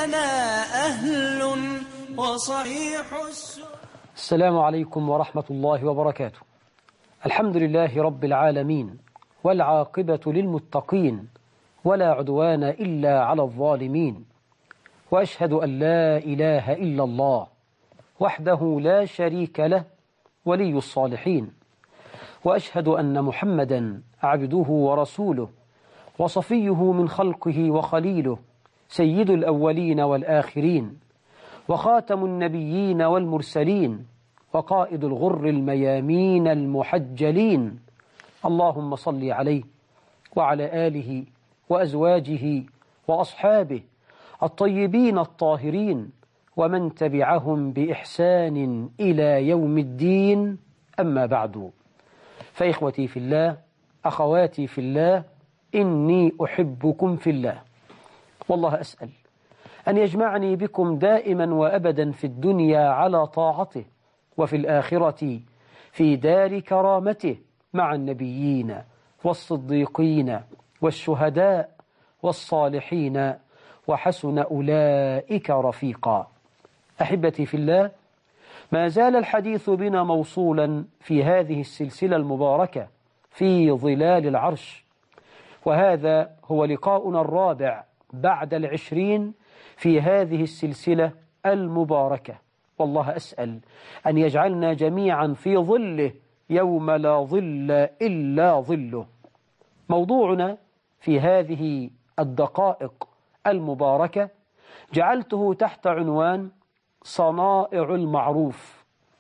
لنا أهل وصحيح السلام عليكم ورحمة الله وبركاته. الحمد لله رب العالمين، والعاقبة للمتقين، ولا عدوان إلا على الظالمين، وأشهد أن لا إله إلا الله وحده لا شريك له ولي الصالحين، وأشهد أن محمدا عبده ورسوله وصفيه من خلقه وخليله، سيد الأولين والآخرين، وخاتم النبيين والمرسلين، وقائد الغر الميامين المحجلين. اللهم صل عليه وعلى آله وأزواجه وأصحابه الطيبين الطاهرين، ومن تبعهم بإحسان إلى يوم الدين. أما بعد، فإخوتي في الله، أخواتي في الله، إني أحبكم في الله، والله أسأل أن يجمعني بكم دائما وأبدا في الدنيا على طاعته، وفي الآخرة في دار كرامته مع النبيين والصديقين والشهداء والصالحين، وحسن أولئك رفيقا. أحبتي في الله، ما زال الحديث بنا موصولا في هذه السلسلة المباركة في ظلال العرش، وهذا هو لقاؤنا الرابع بعد 20 في هذه السلسلة المباركة، والله أسأل أن يجعلنا جميعا في ظله يوم لا ظل إلا ظله. موضوعنا في هذه الدقائق المباركة جعلته تحت عنوان صنائع المعروف.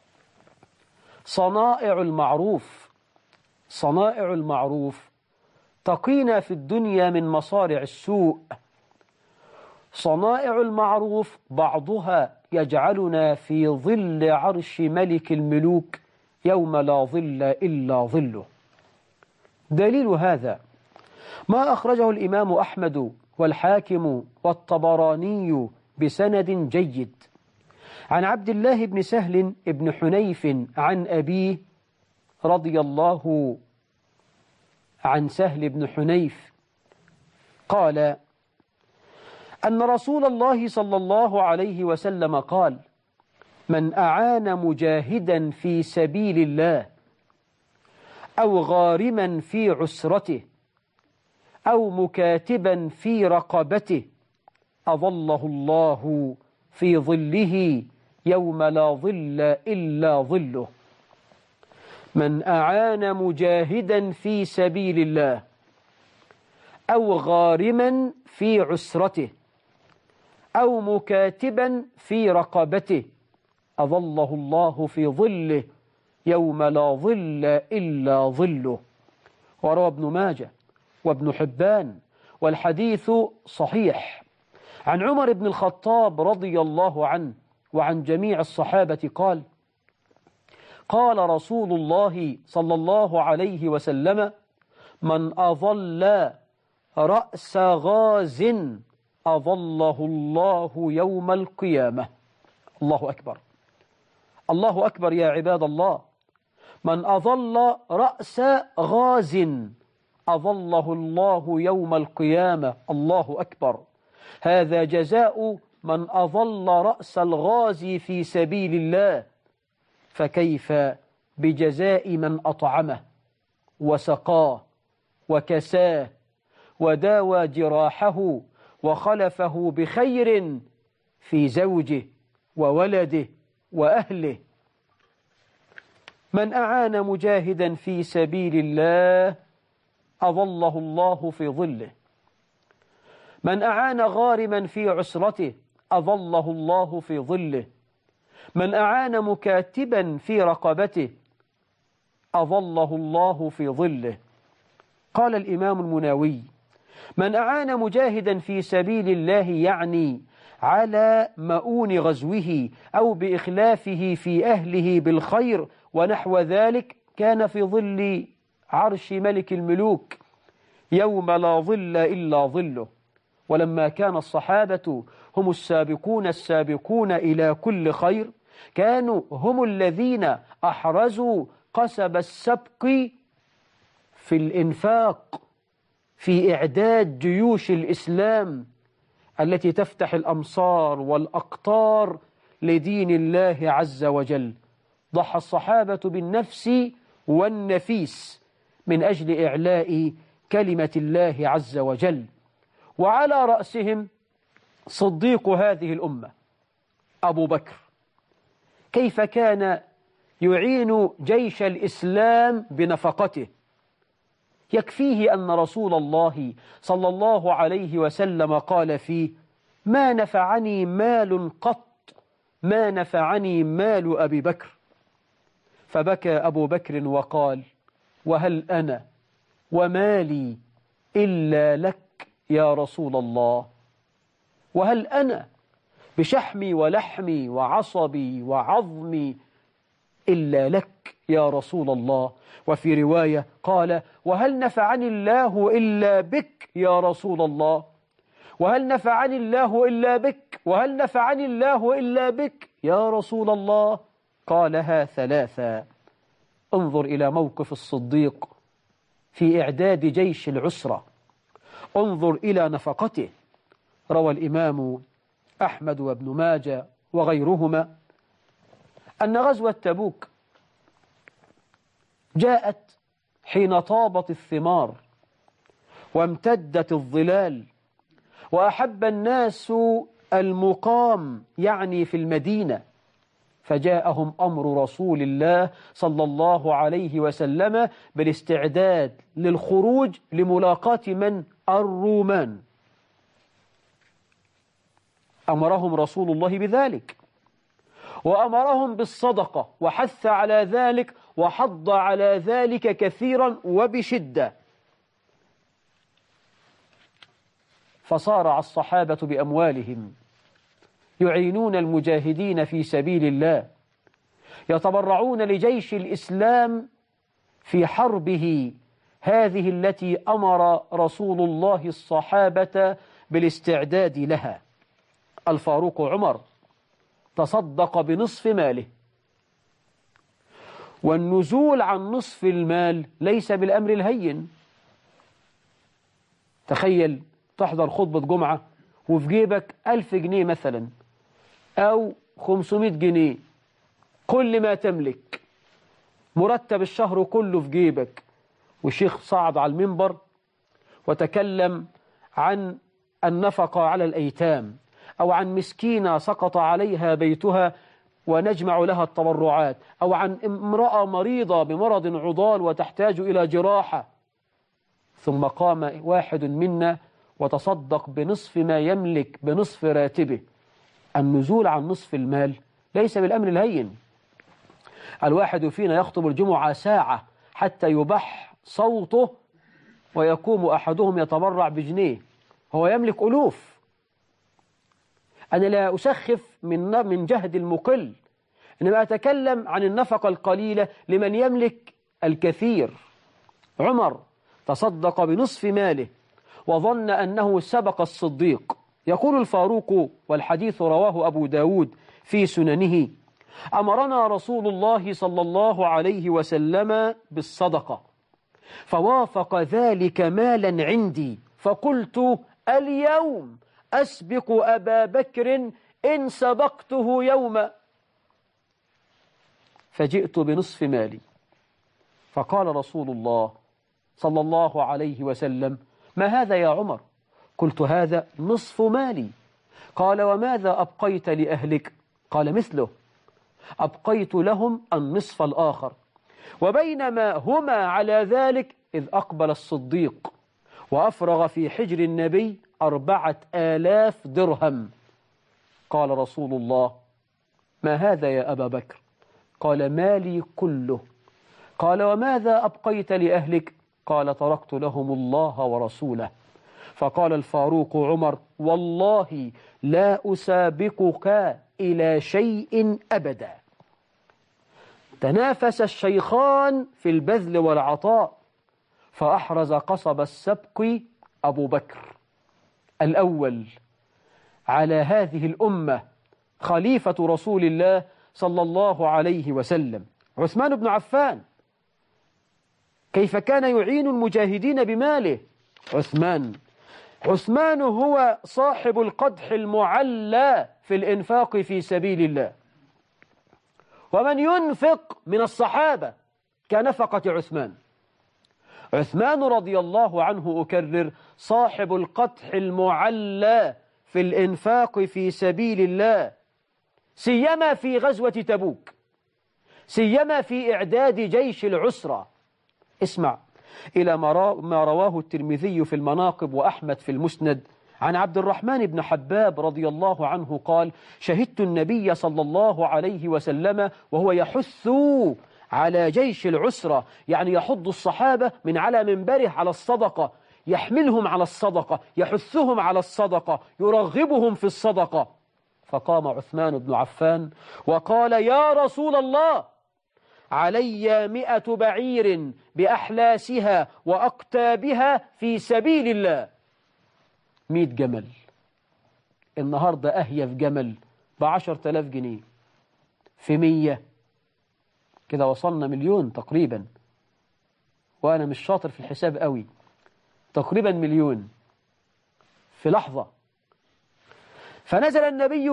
صنائع المعروف، صنائع المعروف تقينا في الدنيا من مصارع السوء. صنائع المعروف بعضها يجعلنا في ظل عرش ملك الملوك يوم لا ظل إلا ظله. دليل هذا ما أخرجه الإمام أحمد والحاكم والطبراني بسند جيد عن عبد الله بن سهل بن حنيف عن أبيه رضي الله عن سهل بن حنيف قال أن رسول الله صلى الله عليه وسلم قال: من أعان مجاهدا في سبيل الله أو غارما في عسرته أو مكاتبا في رقبته أظله الله في ظله يوم لا ظل إلا ظله. من أعان مجاهدا في سبيل الله أو غارما في عسرته أو مكاتبا في رقبته أظله الله في ظله يوم لا ظل إلا ظله. وروى ابن ماجه وابن حبان والحديث صحيح عن عمر بن الخطاب رضي الله عنه وعن جميع الصحابة قال: قال رسول الله صلى الله عليه وسلم: من أظل رأس غاز أظله الله يوم القيامة. الله أكبر، الله أكبر يا عباد الله. من أظل رأس غاز أظله الله يوم القيامة. الله أكبر. هذا جزاء من أظل رأس الغازي في سبيل الله، فكيف بجزاء من أطعمه وسقاه وكساه وداوى جراحه وخلفه بخير في زوجه وولده وأهله. من أعان مجاهدا في سبيل الله أظله الله في ظله. من أعان غارما في عسرته أظله الله في ظله. من أعان مكاتبا في رقبته أظله الله في ظله. قال الإمام المناوي: من أعان مجاهدا في سبيل الله يعني على مؤون غزوه أو بإخلافه في أهله بالخير ونحو ذلك، كان في ظل عرش ملك الملوك يوم لا ظل إلا ظله. ولما كان الصحابة هم السابقون إلى كل خير، كانوا هم الذين أحرزوا قصب السبق في الإنفاق، في إعداد جيوش الإسلام التي تفتح الأمصار والأقطار لدين الله عز وجل. ضحى الصحابة بالنفس والنفيس من أجل إعلاء كلمة الله عز وجل، وعلى رأسهم صديق هذه الأمة أبو بكر. كيف كان يعين جيش الإسلام بنفقته؟ يكفيه أن رسول الله صلى الله عليه وسلم قال فيه: ما نفعني مال قط ما نفعني مال أبي بكر. فبكى أبو بكر وقال: وهل أنا ومالي إلا لك يا رسول الله؟ وهل أنا بشحمي ولحمي وعصبي وعظمي إلا لك يا رسول الله؟ وفي رواية قال: وهل نفعني الله إلا بك يا رسول الله؟ وهل نفعني الله إلا بك؟ وهل نفعني الله إلا بك يا رسول الله؟ قالها ثلاثا. انظر إلى موقف الصديق في إعداد جيش العسرة، انظر إلى نفقته. روى الإمام أحمد وابن ماجه وغيرهما أن غزوة تبوك جاءت حين طابت الثمار وامتدت الظلال وأحب الناس المقام، يعني في المدينة، فجاءهم أمر رسول الله صلى الله عليه وسلم بالاستعداد للخروج لملاقاة من؟ الرومان. أمرهم رسول الله بذلك، وأمرهم بالصدقة، وحث على ذلك وحض على ذلك كثيرا وبشدة. فصارع الصحابة بأموالهم يعينون المجاهدين في سبيل الله، يتبرعون لجيش الإسلام في حربه هذه التي أمر رسول الله الصحابة بالاستعداد لها. الفاروق عمر تصدق بنصف ماله، والنزول عن نصف المال ليس بالأمر الهين. تخيل تحضر خطبة جمعة وفي جيبك 1000 جنيه مثلا أو 500 جنيه، كل ما تملك، مرتب الشهر كله في جيبك، والشيخ صعد على المنبر وتكلم عن النفقة على الأيتام، أو عن مسكينة سقط عليها بيتها ونجمع لها التبرعات، أو عن امرأة مريضة بمرض عضال وتحتاج إلى جراحة، ثم قام واحد منا وتصدق بنصف ما يملك، بنصف راتبه. النزول عن نصف المال ليس بالأمر الهين. الواحد فينا يخطب الجمعة ساعة حتى يبح صوته، ويقوم أحدهم يتبرع بجنيه، هو يملك ألوف. أنا لا أسخف من جهد المقل، إنما أتكلم عن النفقة القليلة لمن يملك الكثير. عمر تصدق بنصف ماله وظن أنه سبق الصديق. يقول الفاروق، والحديث رواه أبو داود في سننه: أمرنا رسول الله صلى الله عليه وسلم بالصدقة، فوافق ذلك مالا عندي، فقلت: اليوم أسبق أبا بكر إن سبقته يوما. فجئت بنصف مالي، فقال رسول الله صلى الله عليه وسلم: ما هذا يا عمر؟ قلت: هذا نصف مالي. قال: وماذا أبقيت لأهلك؟ قال: مثله، أبقيت لهم النصف الآخر. وبينما هما على ذلك إذ أقبل الصديق وأفرغ في حجر النبي 4000 درهم. قال رسول الله: ما هذا يا أبا بكر؟ قال: مالي كله. قال: وماذا أبقيت لأهلك؟ قال: تركت لهم الله ورسوله. فقال الفاروق عمر: والله لا أسابقك إلى شيء أبدا. تنافس الشيخان في البذل والعطاء، فأحرز قصب السبق أبو بكر الأول على هذه الأمة، خليفة رسول الله صلى الله عليه وسلم. عثمان بن عفان كيف كان يعين المجاهدين بماله؟ عثمان عثمان هو صاحب القدح المعلى في الإنفاق في سبيل الله، ومن ينفق من الصحابة كنفقة عثمان. عثمان رضي الله عنه أكرر صاحب القدح المعلى في الإنفاق في سبيل الله، سيما في غزوة تبوك، سيما في إعداد جيش العسرة. اسمع إلى ما رواه الترمذي في المناقب وأحمد في المسند عن عبد الرحمن بن حباب رضي الله عنه قال: شهدت النبي صلى الله عليه وسلم وهو يحث على جيش العسرة، يعني يحض الصحابة من على منبره على الصدقة، يحملهم على الصدقة، يحثهم على الصدقة، يرغبهم في الصدقة. فقام عثمان بن عفان وقال: يا رسول الله، علي 100 بعير بأحلاسها وأقتابها في سبيل الله. 100 جمل، النهاردة أهيف جمل ب10,000 جنيه، في 100 كده وصلنا مليون تقريبا، وأنا مش شاطر في الحساب قوي، تقريبا مليون في لحظة. فنزل النبي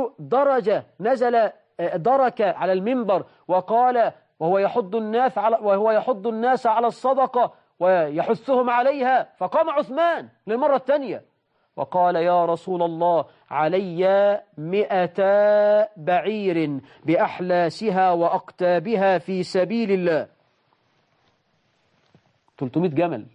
درك على المنبر وقال، وهو يحض الناس على الصدقة ويحثهم عليها، فقام عثمان للمرة الثانية وقال: يا رسول الله، علي 100 بعير بأحلاسها وأقتابها في سبيل الله. 300 جمل.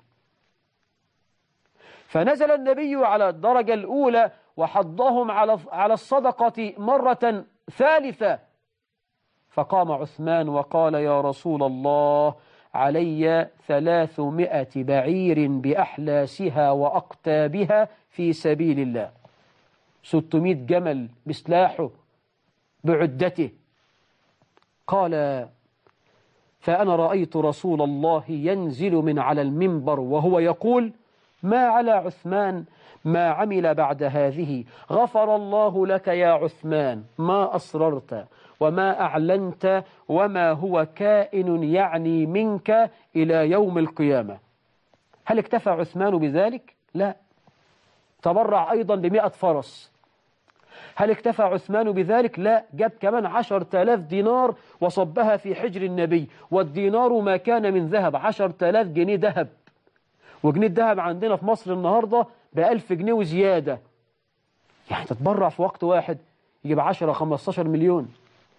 فنزل النبي على الدرجة الأولى وحضهم على الصدقة مرة ثالثة، فقام عثمان وقال: يا رسول الله، علي 300 بعير بأحلاسها وأقتابها في سبيل الله. 600 جمل بسلاحه بعدته. قال: فأنا رأيت رسول الله ينزل من على المنبر وهو يقول: ما على عثمان ما عمل بعد هذه، غفر الله لك يا عثمان ما أسررت وما أعلنت وما هو كائن يعني منك إلى يوم القيامة. هل اكتفى عثمان بذلك؟ لا، تبرع أيضا ب100 فرس. هل اكتفى عثمان بذلك؟ لا، جاب كمان 10,000 دينار وصبها في حجر النبي، والدينار ما كان من ذهب، 10,000 جنيه ذهب، وجنيه الذهب عندنا في مصر النهاردة ب1000 جنيه وزيادة، يعني تتبرع في وقت واحد يجيب 10-15 مليون.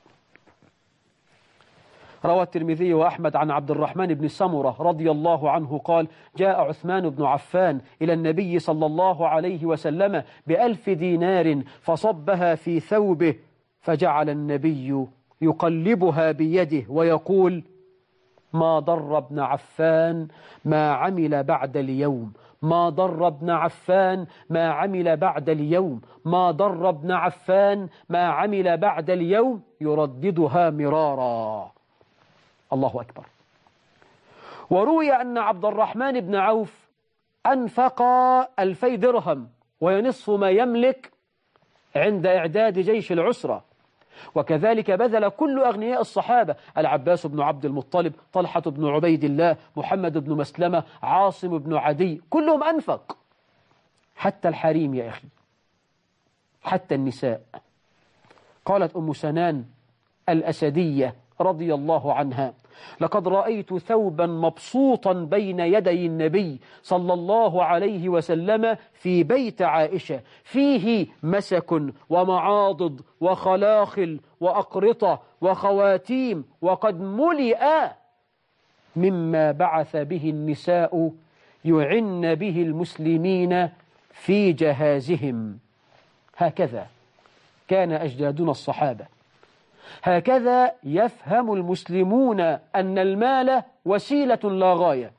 روى الترمذي وأحمد عن عبد الرحمن بن سمرة رضي الله عنه قال: جاء عثمان بن عفان إلى النبي صلى الله عليه وسلم ب1000 دينار فصبها في ثوبه، فجعل النبي يقلبها بيده ويقول: ما ضر ابن عفان ما عمل بعد اليوم، ما ضر ابن عفان ما عمل بعد اليوم، ما ضر ابن عفان ما عمل بعد اليوم، يرددها مرارا. الله أكبر. وروي أن عبد الرحمن بن عوف أنفق 2000 درهم، وهي نصف ما يملك عند إعداد جيش العسرة. وكذلك بذل كل أغنياء الصحابة: العباس بن عبد المطلب، طلحة بن عبيد الله، محمد بن مسلمة، عاصم بن عدي، كلهم أنفق، حتى الحريم يا أخي، حتى النساء. قالت أم سنان الأسدية رضي الله عنها: لقد رأيت ثوبا مبسوطا بين يدي النبي صلى الله عليه وسلم في بيت عائشة، فيه مسك ومعاضد وخلاخل وأقرطة وخواتيم، وقد ملئ مما بعث به النساء يعن به المسلمين في جهازهم. هكذا كان أجدادنا الصحابة، هكذا يفهم المسلمون أن المال وسيلة لا غاية.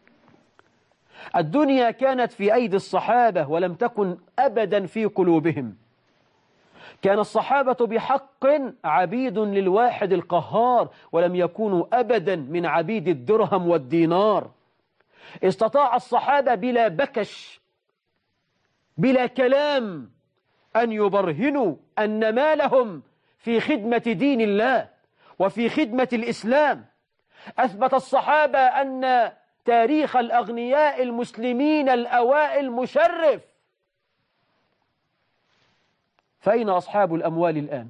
الدنيا كانت في أيدي الصحابة ولم تكن أبدا في قلوبهم. كان الصحابة بحق عبيد للواحد القهار، ولم يكونوا أبدا من عبيد الدرهم والدينار. استطاع الصحابة بلا بكش، بلا كلام، أن يبرهنوا أن مالهم في خدمة دين الله وفي خدمة الإسلام. أثبت الصحابة أن تاريخ الأغنياء المسلمين الأوائل مشرف، فأين أصحاب الأموال الآن؟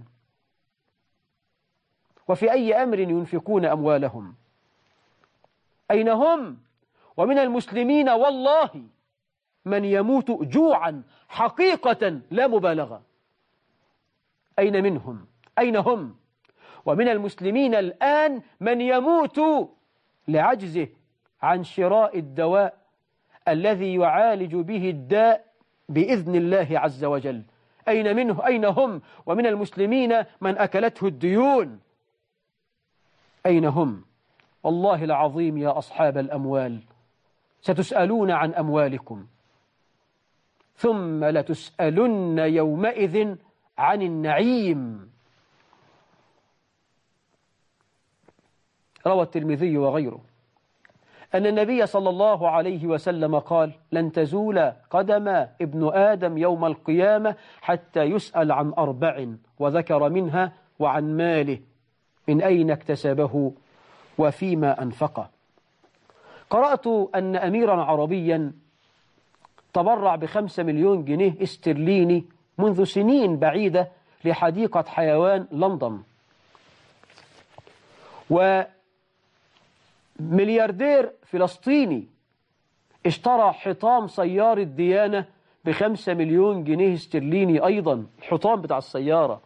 وفي أي أمر ينفقون أموالهم؟ أين هم؟ ومن المسلمين والله من يموت جوعا حقيقة لا مبالغة. أين منهم؟ أين هم؟ ومن المسلمين الآن من يموت لعجزه عن شراء الدواء الذي يعالج به الداء بإذن الله عز وجل. أين منه؟ أين هم؟ ومن المسلمين من أكلته الديون. أين هم؟ والله العظيم يا أصحاب الأموال ستسألون عن أموالكم، ثم لتسألن يومئذ عن النعيم. روى الترمذي وغيره أن النبي صلى الله عليه وسلم قال: لن تزول قدم ابن آدم يوم القيامة حتى يسأل عن 4، وذكر منها وعن ماله، من أين اكتسبه وفيما أنفقه. قرأت أن أميرا عربيا تبرع ب5 مليون جنيه استرليني منذ سنين بعيدة لحديقة حيوان لندن، وملياردير فلسطيني اشترى حطام سيارة ديانة ب5 مليون جنيه استرليني أيضا، الحطام بتاع السيارة.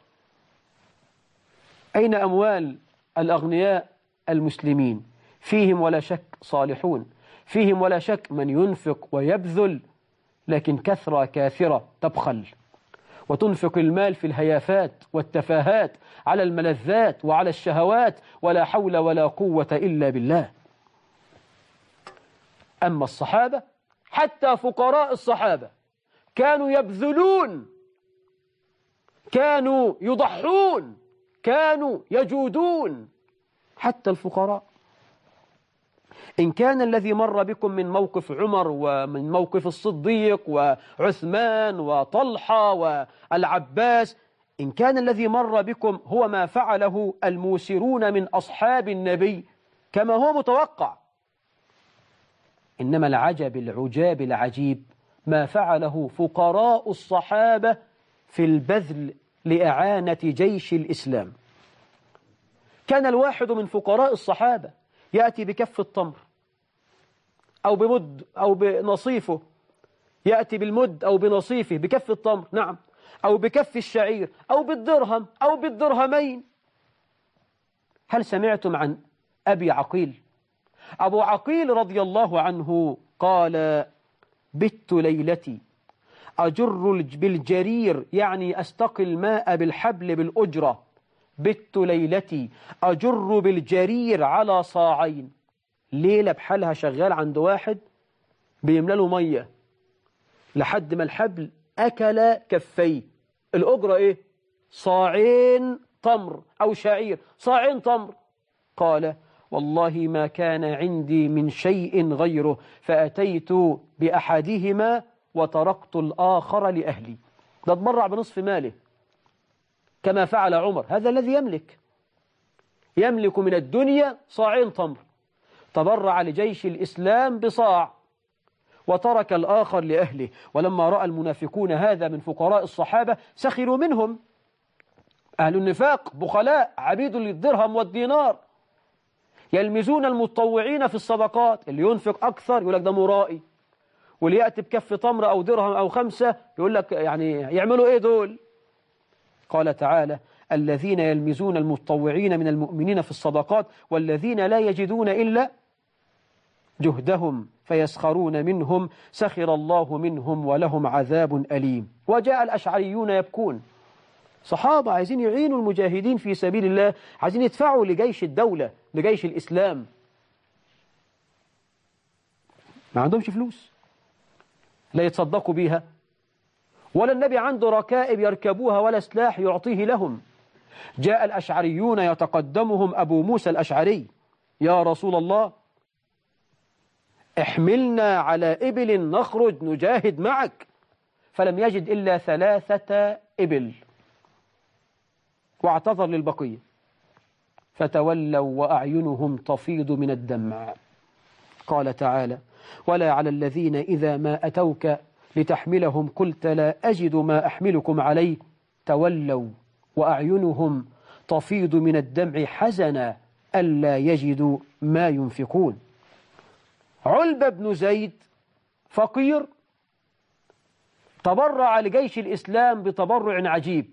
أين أموال الأغنياء المسلمين؟ فيهم ولا شك صالحون، فيهم ولا شك من ينفق ويبذل، لكن كثرة كاثرة تبخل وتنفق المال في الهيافات والتفاهات على الملذات وعلى الشهوات، ولا حول ولا قوة إلا بالله. أما الصحابة، حتى فقراء الصحابة كانوا يبذلون، كانوا يضحون، كانوا يجودون، حتى الفقراء. إن كان الذي مر بكم من موقف عمر ومن موقف الصديق وعثمان وطلحة والعباس، إن كان الذي مر بكم هو ما فعله الموسرون من أصحاب النبي كما هو متوقع، إنما العجب العجاب العجيب ما فعله فقراء الصحابة في البذل لإعانة جيش الإسلام. كان الواحد من فقراء الصحابة يأتي بكف التمر أو بمد أو بنصيفه، يأتي بالمد أو بنصيفه بكف التمر، نعم، أو بكف الشعير أو بالدرهم أو بالدرهمين. هل سمعتم عن أبي عقيل؟ أبو عقيل رضي الله عنه قال: بت ليلتي أجر بالجرير، يعني أستقي الماء بالحبل بالأجرة، بت ليلتي أجر بالجرير على صاعين. ليلة بحالها شغال عند واحد بيملى له مية لحد ما الحبل أكل كفيه. الأجرة إيه؟ صاعين تمر أو شعير، صاعين تمر. قال: والله ما كان عندي من شيء غيره، فأتيت بأحدهما وتركت الآخر لأهلي. ده اتبرع بنصف ماله كما فعل عمر، هذا الذي يملك من الدنيا صاعين تمر، تبرع لجيش الإسلام بصاع وترك الآخر لأهله. ولما رأى المنافقون هذا من فقراء الصحابة سخروا منهم. أهل النفاق بخلاء عبيد للدرهم والدينار، يلمزون المتطوعين في الصدقات، اللي ينفق أكثر يقول لك ده مرائي، واللي يأتي بكف تمر أو درهم أو 5 يقول لك يعني يعملوا إيه دول؟ قال تعالى: الذين يلمزون المتطوعين من المؤمنين في الصدقات والذين لا يجدون إلا جهدهم فيسخرون منهم سخر الله منهم ولهم عذاب أليم. وجاء الأشعريون يبكون، صحابة عايزين يعينوا المجاهدين في سبيل الله، عايزين يدفعوا لجيش الدولة، لجيش الإسلام، ما عندهمش فلوس لا يتصدقوا بيها، ولا النبي عنده ركائب يركبوها ولا سلاح يعطيه لهم. جاء الأشعريون يتقدمهم أبو موسى الأشعري: يا رسول الله احملنا على إبل نخرج نجاهد معك، فلم يجد إلا 3 إبل واعتذر للبقية، فتولوا وأعينهم تفيض من الدمع. قال تعالى: ولا على الذين إذا ما أتوك لتحملهم قلت لا أجد ما أحملكم عليه تولوا وأعينهم تفيض من الدمع حزنا ألا يجدوا ما ينفقون. علبة بن زيد فقير تبرع لجيش الإسلام بتبرع عجيب،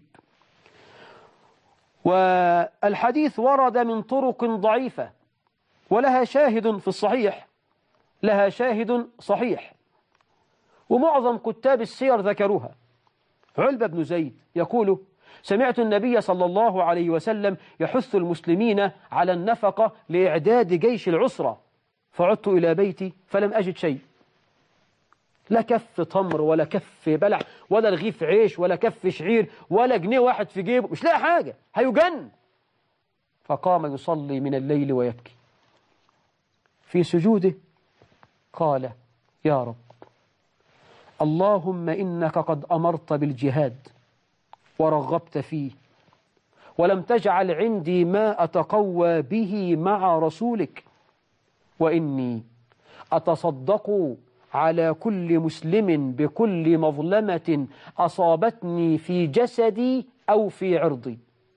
والحديث ورد من طرق ضعيفة ولها شاهد في الصحيح، لها شاهد صحيح، ومعظم كتاب السير ذكروها. علبة بن زيد يقول: سمعت النبي صلى الله عليه وسلم يحث المسلمين على النفقة لإعداد جيش العسرة، فعدت إلى بيتي فلم أجد شيء، لا كف تمر ولا كف بلح ولا رغيف عيش ولا كف شعير ولا جنيه واحد في جيبه، مش لاقي حاجة، هيجن. فقام يصلي من الليل ويبكي. في سجوده قال: يا رب، اللهم إنك قد أمرت بالجهاد ورغبت فيه، ولم تجعل عندي ما أتقوى به مع رسولك، وإني أتصدق على كل مسلم بكل مظلمة أصابتني في جسدي أو في عرضي.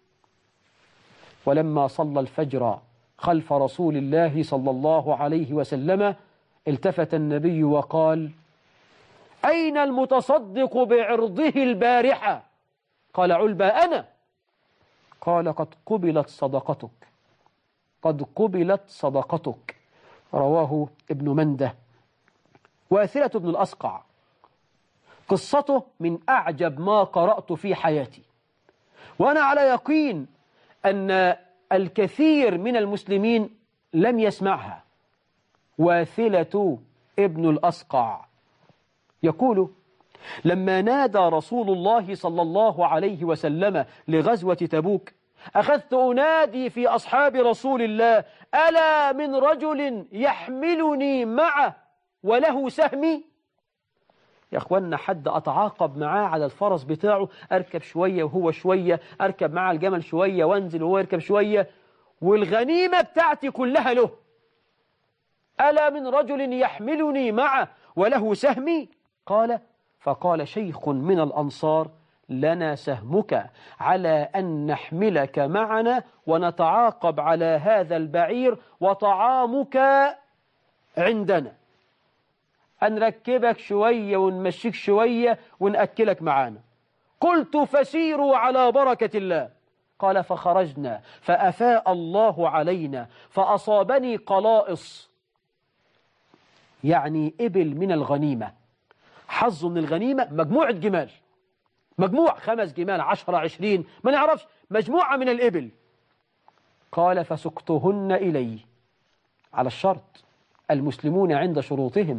ولما صلى الفجر خلف رسول الله صلى الله عليه وسلم التفت النبي وقال: أين المتصدق بعرضه البارحة؟ قال علبة: أنا. قال: قد قبلت صدقتك، قد قبلت صدقتك. رواه ابن منده. واثلة بن الأسقع قصته من أعجب ما قرأت في حياتي، وأنا على يقين أن الكثير من المسلمين لم يسمعها. واثلة ابن الأسقع يقول: لما نادى رسول الله صلى الله عليه وسلم لغزوة تبوك أخذت أنادي في أصحاب رسول الله: ألا من رجل يحملني معه وله سهمي؟ يا أخوانا، حد أتعاقب معاه على الفرس بتاعه، أركب شوية وهو شوية، أركب معاه الجمل شوية وانزل وهو يركب شوية، والغنيمة بتاعتي كلها له. ألا من رجل يحملني معه وله سهمي؟ قال: فقال شيخ من الأنصار: لنا سهمك على أن نحملك معنا ونتعاقب على هذا البعير، وطعامك عندنا، هنركبك شوية ونمشيك شوية ونأكلك معانا. قلت: فسيروا على بركة الله. قال: فخرجنا فأفاء الله علينا فأصابني قلائص، يعني إبل من الغنيمة، حظ من الغنيمة، مجموعة جمال، مجموع 5 جمال 10 20 ما نعرفش، مجموعة من الإبل. قال: فسقتهن إلي، على الشرط، المسلمون عند شروطهم.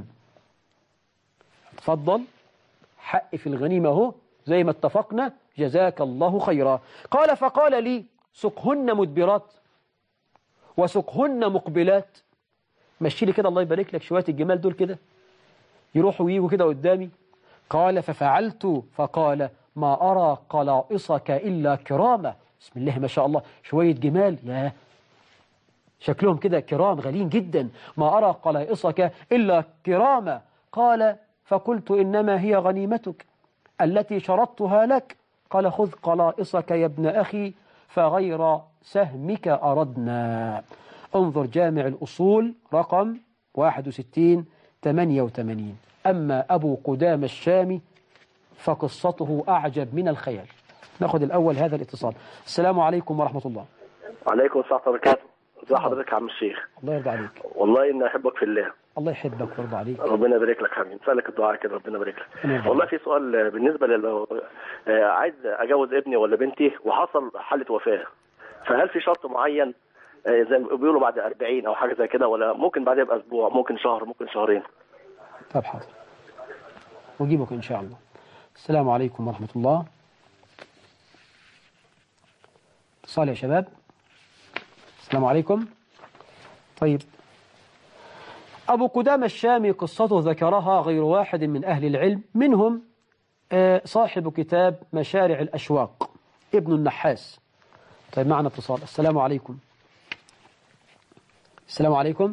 تفضل، حق في الغنيمة اهو زي ما اتفقنا، جزاك الله خيرا. قال: فقال لي: سقهن مدبرات وسقهن مقبلات، مشي لي كده الله يبارك لك شوية الجمال دول كده يروحوا ويجوا كده قدامي. قال: ففعلت. فقال: ما أرى قلائصك إلا كرامة. بسم الله ما شاء الله، شوية جمال يا شكلهم كده كرام غالين جدا، ما أرى قلائصك إلا كرامة. قال: فقلت: إنما هي غنيمتك التي شرطتها لك. قال: خذ قلائصك يا ابن أخي، فغير سهمك أردنا. انظر جامع الأصول رقم 6188. أما أبو قدامة الشامي فقصته أعجب من الخيال. نأخذ الأول هذا الاتصال. السلام عليكم ورحمة الله. وعليكم السلام ورحمة الله وبركاته. ازي حضرتك يا عم الشيخ؟ الله يرضى عليك. والله إني أحبك في الله. الله يحبك ويرضى عليك. ربنا يبارك لك حبيبي، نسألك الدعاء كده، ربنا يبارك لك. والله في سؤال بالنسبة عايز أجوز ابني ولا بنتي وحصل حالة وفاة، فهل في شرط معين زي ما بيقولوا بعد 40 أو حاجة زي كده، ولا ممكن بعدها بأسبوع، ممكن شهر، ممكن شهرين؟ طب حاضر، وأجيبك إن شاء الله. السلام عليكم ورحمة الله. اتصال يا شباب. السلام عليكم. طيب، أبو قدامة الشامي قصته ذكرها غير واحد من أهل العلم، منهم صاحب كتاب مشارع الأشواق ابن النحاس. طيب، معنا اتصال. السلام عليكم. السلام عليكم.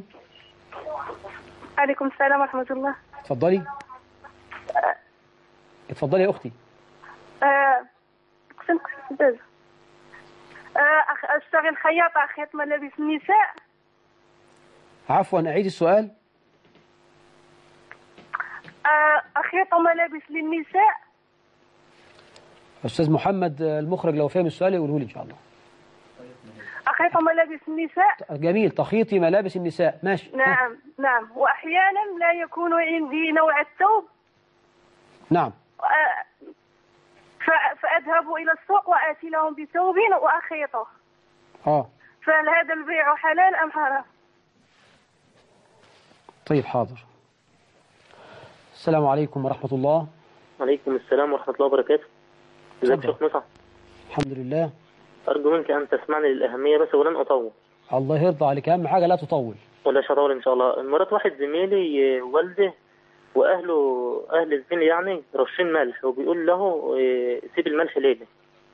عليكم السلام ورحمة الله. اتفضلي. اتفضلي يا أختي. أقسم أشتغل خياطة، أخيط ملابس النساء. عفوا أعيد السؤال. أخيط ملابس للنساء. أستاذ محمد المخرج لو فهم السؤال يقوله لي إن شاء الله. أخيط ملابس النساء. جميل، تخيطي ملابس النساء، ماشي. نعم نعم. وأحيانا لا يكون عندي نوع الثوب. نعم. فأذهب إلى السوق وآتي لهم بثوب وأخيطه. فهل هذا البيع حلال أم حرام؟ طيب حاضر. السلام عليكم ورحمة الله. وعليكم السلام ورحمة الله وبركاته. ازيك شيخ مسعد؟ الحمد لله. أرجو منك أن تسمعني للأهمية بس ولن أطول. الله يرضى عليك، أهم حاجة لا تطول. ولا شطول إن شاء الله. مرات واحد زميلي والده وأهله أهل الزين يعني رشين ملح وبيقول له سيب الملح ليلة.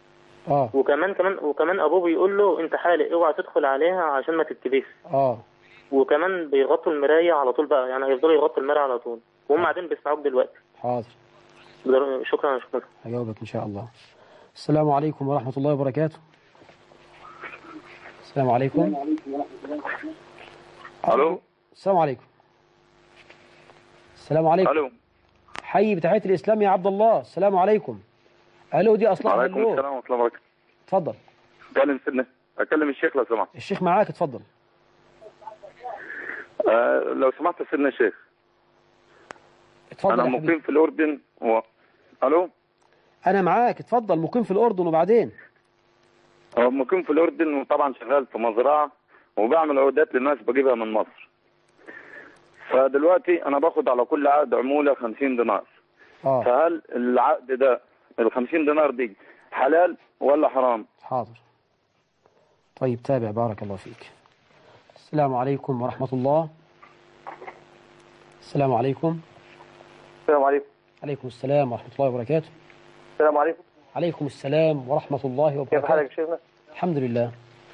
وكمان أبوه بيقول له أنت حالق اوعى تدخل عليها عشان ما تتكبس. وكمان بيغطوا المراية على طول بقى، يعني هيفضلوا يغطوا المراية على طول وهم قاعدين بيسمعوك دلوقتي. حاضر. شكرا يا شكرا. هجاوبك إن شاء الله. السلام عليكم ورحمة الله وبركاته. السلام عليكم. الو. السلام عليكم. السلام عليكم. الو. حي بتحية الإسلام يا عبد الله. السلام عليكم. الو دي أصلها. وعليكم السلام ورحمة الله وبركاته. اتفضل. أكلم الشيخ لو سمحت. الشيخ معاك، اتفضل. لو سمحت سيدنا الشيخ. اتفضل. أنا مقيم في الأردن الو. أنا معاك، اتفضل. مقيم في الأردن وبعدين؟ مقيم في الأردن وطبعا شغال في مزرعة وبعمل عقودات للناس بجيبها من مصر. فدلوقتي أنا باخد على كل عقد عمولة 50 دينار. فهل العقد ده ال 50 دينار دي حلال ولا حرام؟ حاضر. طيب تابع، بارك الله فيك. السلام عليكم ورحمة الله. السلام عليكم. السلام عليكم. عليكم السلام ورحمة الله وبركاته. السلام عليكم. عليكم السلام ورحمة الله وبركاته. كيف حالك يا شيخنا؟ الحمد لله.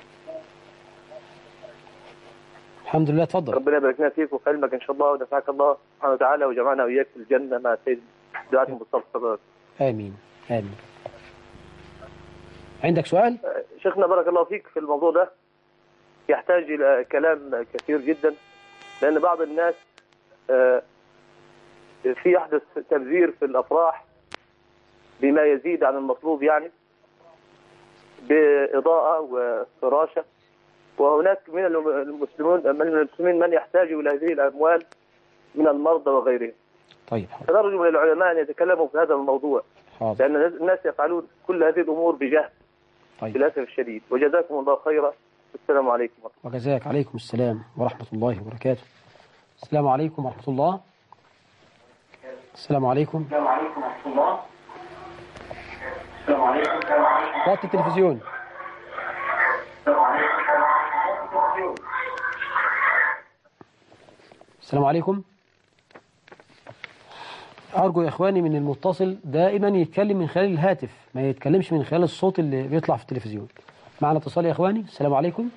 الحمد لله، تفضل. ربنا يبارك لنا فيك وفي علمك ان شاء الله، ونفعك الله سبحانه وتعالى وجمعنا وإياك في الجنة مع سيد دعاة المصطفى. آمين آمين. عندك سؤال؟ شيخنا بارك الله فيك، في الموضوع ده يحتاج إلى كلام كثير جدا، لأن بعض الناس في يحدث تبذير في الأفراح بما يزيد عن المطلوب، يعني بإضاءة وفراشة، وهناك من المسلمين من يحتاج إلى هذه الأموال من المرضى وغيرهم. طيب. فنرجو من العلماء أن يتكلموا في هذا الموضوع. حاضر. لأن الناس يفعلون كل هذه الأمور بجهل. طيب. للأسف الشديد، وجزاكم الله خيرا. السلام عليكم. وجزاك. عليكم السلام ورحمة الله وبركاته. السلام عليكم ورحمة الله. السلام عليكم. السلام عليكم ورحمة الله. السلام عليكم. وقت التلفزيون. السلام عليكم. أرجو يا إخواني من المتصل دائما يتكلم من خلال الهاتف، ما يتكلمش من خلال الصوت اللي بيطلع في التلفزيون. معنا اتصال يا إخواني. السلام عليكم.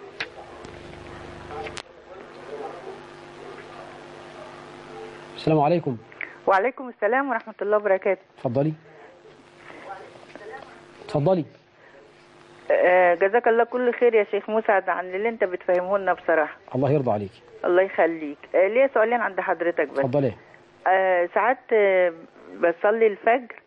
السلام عليكم. وعليكم السلام ورحمة الله وبركاته. اتفضلي. اتفضلي. جزاك الله كل خير يا شيخ مسعد عن اللي انت بتفهمه لنا بصراحة. الله يرضى عليك. الله يخليك. ليه سؤالين عند حضرتك بس. اتفضلي. ساعات بصلي الفجر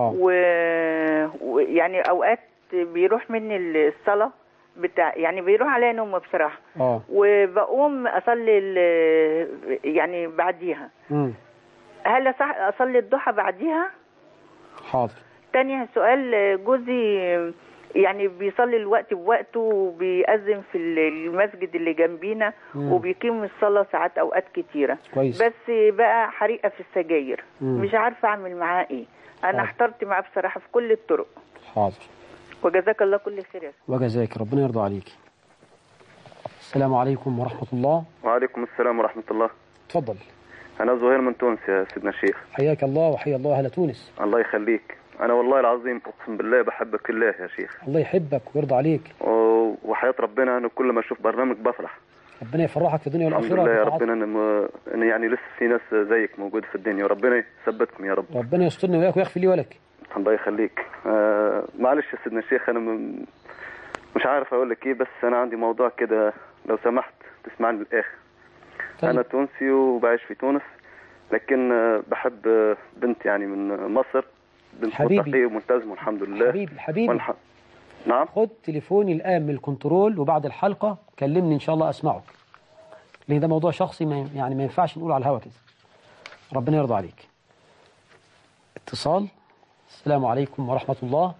ويعني اوقات بيروح مني الصلاة يعني بيروح عليا نوم بصراحة. وبقوم اصلي يعني بعديها. هل صح اصلي الضحى بعديها؟ حاضر. تاني سؤال، جوزي يعني بيصلي الوقت بوقته وبيأذن في المسجد اللي جنبينا وبيقيم الصلاة ساعات أوقات كتيرة. كويس. بس بقى حريقة في السجاير. مش عارفة أعمل معاه إيه. أنا احترت معاه بصراحة في كل الطرق. حاضر. وجزاك الله كل خير يا سيدي. وجزاك، ربنا يرضى عليك. السلام عليكم ورحمة الله. وعليكم السلام ورحمة الله. اتفضل. أنا زهير من تونس يا سيدنا الشيخ. حياك الله وحيا الله أهل تونس. الله يخليك. أنا والله العظيم أقسم بالله بحبك الله يا شيخ. الله يحبك ويرضى عليك. وحياة ربنا أنا كل ما أشوف برنامج بفرح. ربنا يفرحك في الدنيا والآخرة. الحمد لله يا ربنا أنا يعني لسه في ناس زيك موجود في الدنيا، وربنا يثبتكم يا رب. ربنا يسترني وياك ويغفر لي ولك. الله يخليك. معلش يا سيدنا الشيخ، أنا مش عارف أقول لك إيه، بس أنا عندي موضوع كده لو سمحت تسمعني للآخر. طيب. أنا تونسي وبعيش في تونس، لكن بحب بنت يعني من مصر، بنت متقية وملتزمة الحمد لله. حبيبي نعم. خد تليفوني الآن من الكنترول، وبعد الحلقة كلمني إن شاء الله أسمعك، لأن ده موضوع شخصي ما ينفعش نقول على الهوا كده. ربنا يرضى عليك. اتصال. السلام عليكم ورحمة الله.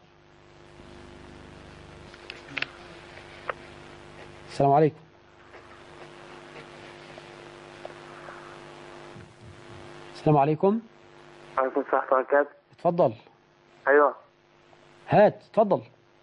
السلام عليكم. السلام عليكم. وعليكم السلام ورحمة الله وبركاته. اتفضل. أيوه. هات اتفضل.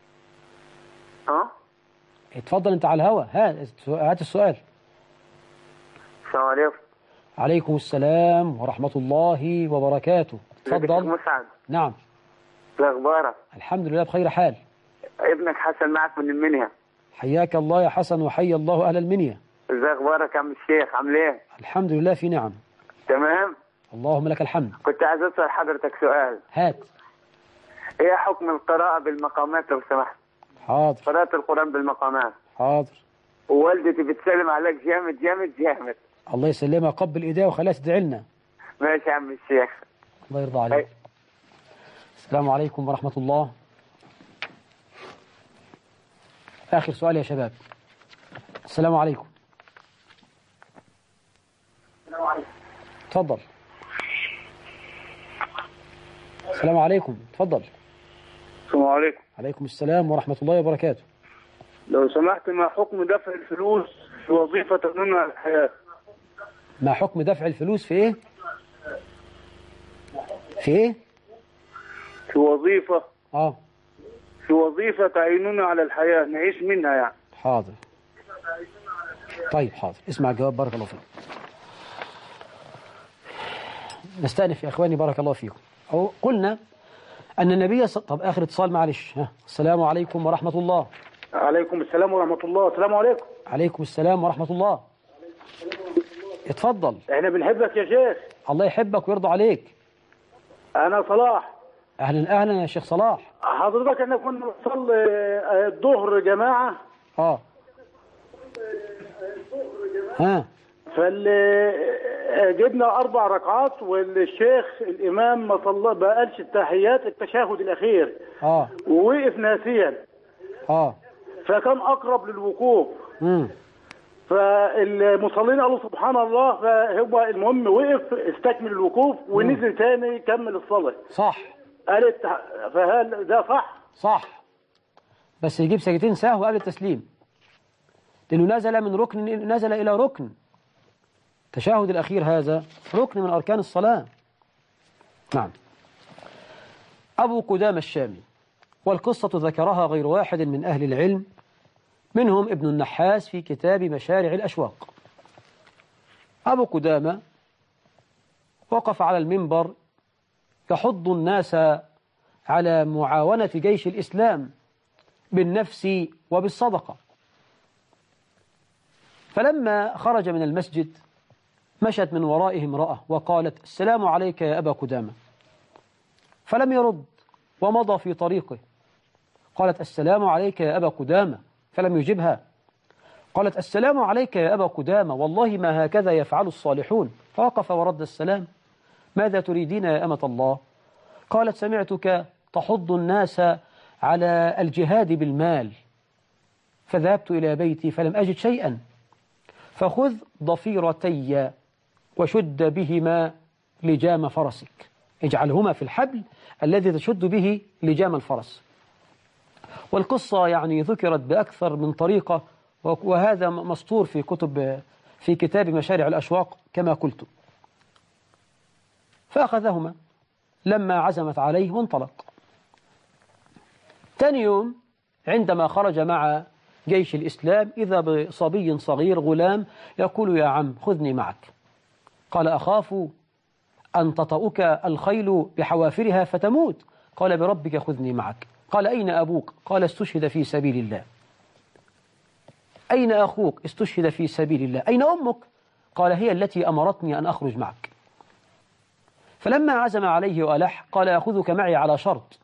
اتفضل انت على الهوا، هات السؤال. السلام عليكم. عليكم السلام ورحمة الله وبركاته. اتفضل. مسعد. نعم. ايه اخبارك؟ الحمد لله بخير حال. ابنك حسن معك من المنيا. حياك الله يا حسن، وحيا الله أهل المنيا. ازي اخبارك يا عم الشيخ، عامل ايه؟ الحمد لله في نعم. تمام. اللهم لك الحمد. كنت عايز اسال حضرتك سؤال. هات. ايه حكم القراءة بالمقامات لو سمحت؟ حاضر. قراءة القرآن بالمقامات. حاضر. ووالدتي بتسلم عليك جامد جامد جامد. الله يسلمها، قبل ايديها وخليها تدعي لنا. ماشي يا عم الشيخ. الله يرضى عليك. السلام عليكم ورحمة الله. آخر سؤال يا شباب. السلام عليكم. السلام عليكم. تفضل. السلام عليكم. تفضل. السلام عليكم. عليكم السلام ورحمة الله وبركاته. لو سمحت، ما حكم دفع الفلوس في وظيفة تمنع على الحياة؟ ما حكم دفع الفلوس في ايه؟ في ايه؟ في وظيفة. في وظيفة تعيننا على الحياة نعيش منها يعني. حاضر. طيب حاضر، اسمع الجواب بارك الله فيك. نستأنف يا اخواني بارك الله فيكم. قلنا أن النبي طب آخر اتصال معلش. السلام عليكم ورحمة الله. عليكم السلام ورحمة الله. السلام عليكم. عليكم السلام ورحمة الله. اتفضل. احنا بنحبك يا شيخ. الله يحبك ويرضى عليك. أنا صلاح. أهلا أهلا يا شيخ صلاح. حضرتك احنا كنا بنصلي الظهر جماعة. جبنا 4 ركعات، والشيخ الإمام ما قالش التحيات التشهد الأخير. ووقف ناسيا. فكان أقرب للوقوف. فالمصلين قالوا سبحان الله، فهو المهم وقف استكمل الوقوف ونزل تاني يكمل الصلاة. صح. قالت فهل ده صح؟ صح، بس يجيب سجدتين سهو قبل التسليم، لأنه نزل من ركن نزل إلى ركن. التشهد الأخير هذا ركن من أركان الصلاة. نعم. أبو قدامة الشامي، والقصة ذكرها غير واحد من أهل العلم، منهم ابن النحاس في كتاب مشارع الأشواق. أبو قدامة وقف على المنبر يحض الناس على معاونة جيش الإسلام بالنفس وبالصدقة. فلما خرج من المسجد مشت من ورائه امرأة وقالت السلام عليك يا أبا قدامة، فلم يرد ومضى في طريقه. قالت السلام عليك يا أبا قدامة، فلم يجبها. قالت السلام عليك يا أبا قدامة، والله ما هكذا يفعل الصالحون. فوقف ورد السلام. ماذا تريدين يا أمة الله؟ قالت سمعتك تحض الناس على الجهاد بالمال، فذهبت إلى بيتي فلم أجد شيئا، فخذ ضفيرتي وشد بهما لجام فرسك، اجعلهما في الحبل الذي تشد به لجام الفرس. والقصة يعني ذكرت بأكثر من طريقة، وهذا مسطور في كتاب مشارع الأشواق كما قلت. فأخذهما لما عزمت عليه وانطلق. ثاني يوم عندما خرج مع جيش الإسلام إذا بصبي صغير غلام يقول يا عم خذني معك. قال أخاف أن تطأك الخيل بحوافرها فتموت. قال بربك خذني معك. قال أين أبوك؟ قال استشهد في سبيل الله. أين أخوك؟ استشهد في سبيل الله. أين أمك؟ قال هي التي أمرتني أن أخرج معك. فلما عزم عليه وألح قال أخذك معي على شرط،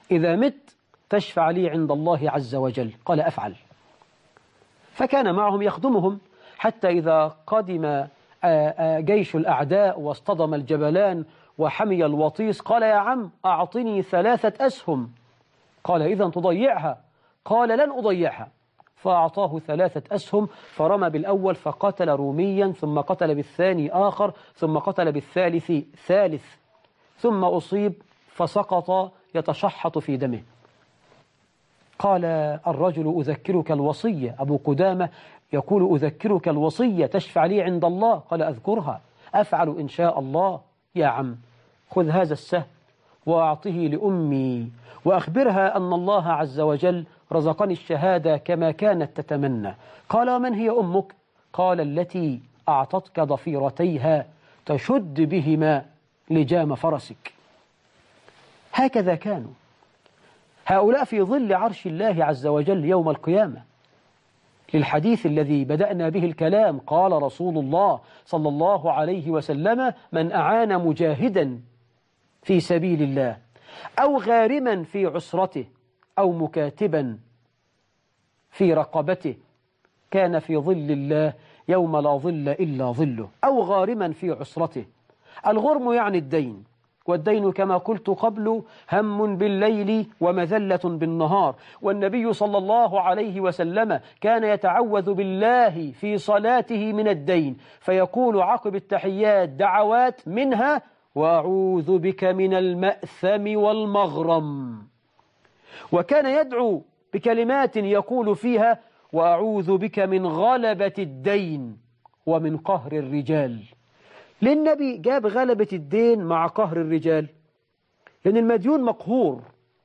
إذا مت تشفع لي عند الله عز وجل. قال أفعل. فكان معهم يخدمهم حتى إذا قدم جيش الأعداء واصطدم الجبلان وحمي الوطيس قال يا عم أعطني 3 أسهم. قال إذن تضيعها؟ قال لن أضيعها. فأعطاه 3 أسهم فرمى بالأول فقتل روميا، ثم قتل بالثاني آخر، ثم قتل بالثالث ثالث، ثم أصيب فسقط يتشحط في دمه. قال الرجل أذكرك الوصية، أبو قدامة يقول أذكرك الوصية تشفع لي عند الله. قال أذكرها، أفعل إن شاء الله. يا عم خذ هذا السهم وأعطه لأمي وأخبرها أن الله عز وجل رزقني الشهادة كما كانت تتمنى. قال ومن هي أمك؟ قال التي أعطتك ضفيرتيها تشد بهما لجام فرسك. هكذا كانوا هؤلاء في ظل عرش الله عز وجل يوم القيامة. للحديث الذي بدأنا به الكلام قال رسول الله صلى الله عليه وسلم من أعان مجاهدا في سبيل الله أو غارما في عسرته أو مكاتبا في رقبته كان في ظل الله يوم لا ظل إلا ظله. أو غارما في عسرته، الغرم يعني الدين، والدين كما قلت قبل هم بالليل ومذلة بالنهار. والنبي صلى الله عليه وسلم كان يتعوذ بالله في صلاته من الدين، فيقول عقب التحيات دعوات منها وأعوذ بك من المأثم والمغرم. وكان يدعو بكلمات يقول فيها وأعوذ بك من غلبة الدين ومن قهر الرجال. ليه النبي جاب غلبة الدين مع قهر الرجال؟ لأن المديون مقهور،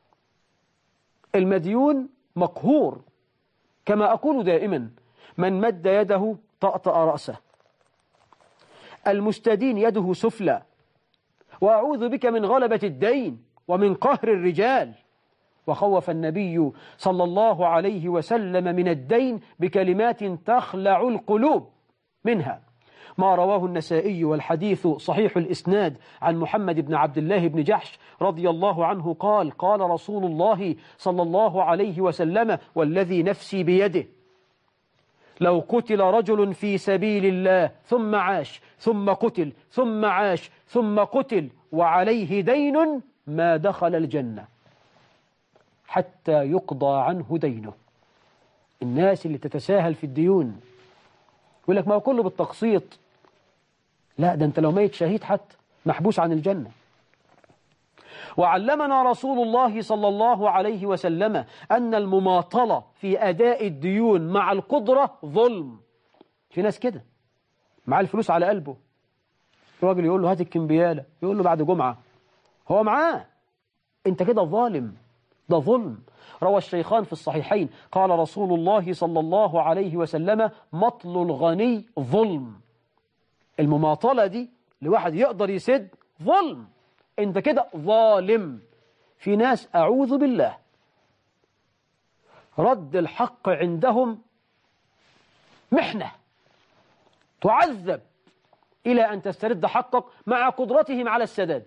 المديون مقهور. كما أقول دائما من مد يده طأطأ رأسه، المستدين يده سفلى. وأعوذ بك من غلبة الدين ومن قهر الرجال. وخوف النبي صلى الله عليه وسلم من الدين بكلمات تخلع القلوب، منها ما رواه النسائي والحديث صحيح الإسناد عن محمد بن عبد الله بن جحش رضي الله عنه قال قال رسول الله صلى الله عليه وسلم والذي نفسي بيده لو قتل رجل في سبيل الله ثم عاش ثم قتل ثم عاش ثم قتل وعليه دين ما دخل الجنة حتى يقضى عنه دينه. الناس اللي تتساهل في الديون يقول لك ما هو كله بالتقسيط. لا، ده انت لو ميت شهيد حتى محبوس عن الجنة. وعلمنا رسول الله صلى الله عليه وسلم أن المماطلة في أداء الديون مع القدرة ظلم. في ناس كده مع الفلوس على قلبه، الراجل يقول له هات الكمبيالة، يقول له بعد جمعة، هو معاه. انت كده ظالم، ده ظلم. روى الشيخان في الصحيحين قال رسول الله صلى الله عليه وسلم مطل الغني ظلم. المماطلة دي لواحد يقدر يسد ظلم، انت كده ظالم. في ناس أعوذ بالله رد الحق عندهم محنة، تعذب إلى أن تسترد حقك مع قدرتهم على السداد.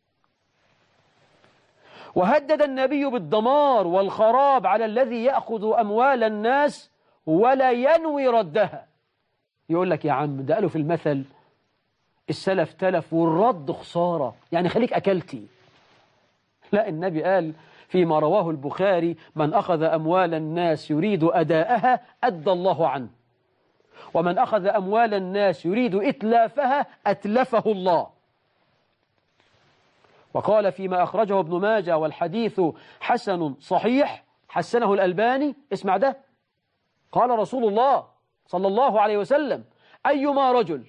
وهدد النبي بالدمار والخراب على الذي يأخذ أموال الناس ولا ينوي ردها. يقول لك يا عم ده قالوا في المثل السلف تلف والرد خسارة، يعني خليك أكلتي. لا، النبي قال فيما رواه البخاري من أخذ أموال الناس يريد أداءها أدى الله عنه، ومن أخذ أموال الناس يريد إتلافها أتلفه الله. وقال فيما أخرجه ابن ماجه والحديث حسن صحيح حسنه الألباني، اسمع ده، قال رسول الله صلى الله عليه وسلم أيما رجل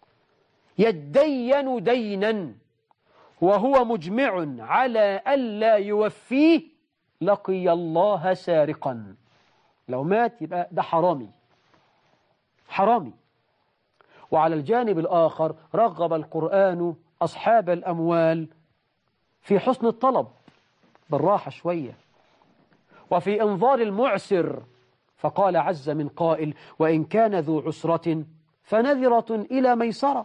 يدين دينا وهو مجمع على ألا يوفيه لقي الله سارقا. لو مات يبقى ده حرامي، حرامي. وعلى الجانب الآخر رغب القرآن أصحاب الأموال في حسن الطلب بالراحة شوية، وفي إنظار المعسر، فقال عز من قائل وإن كان ذو عسرة فنذرة إلى ميسرة.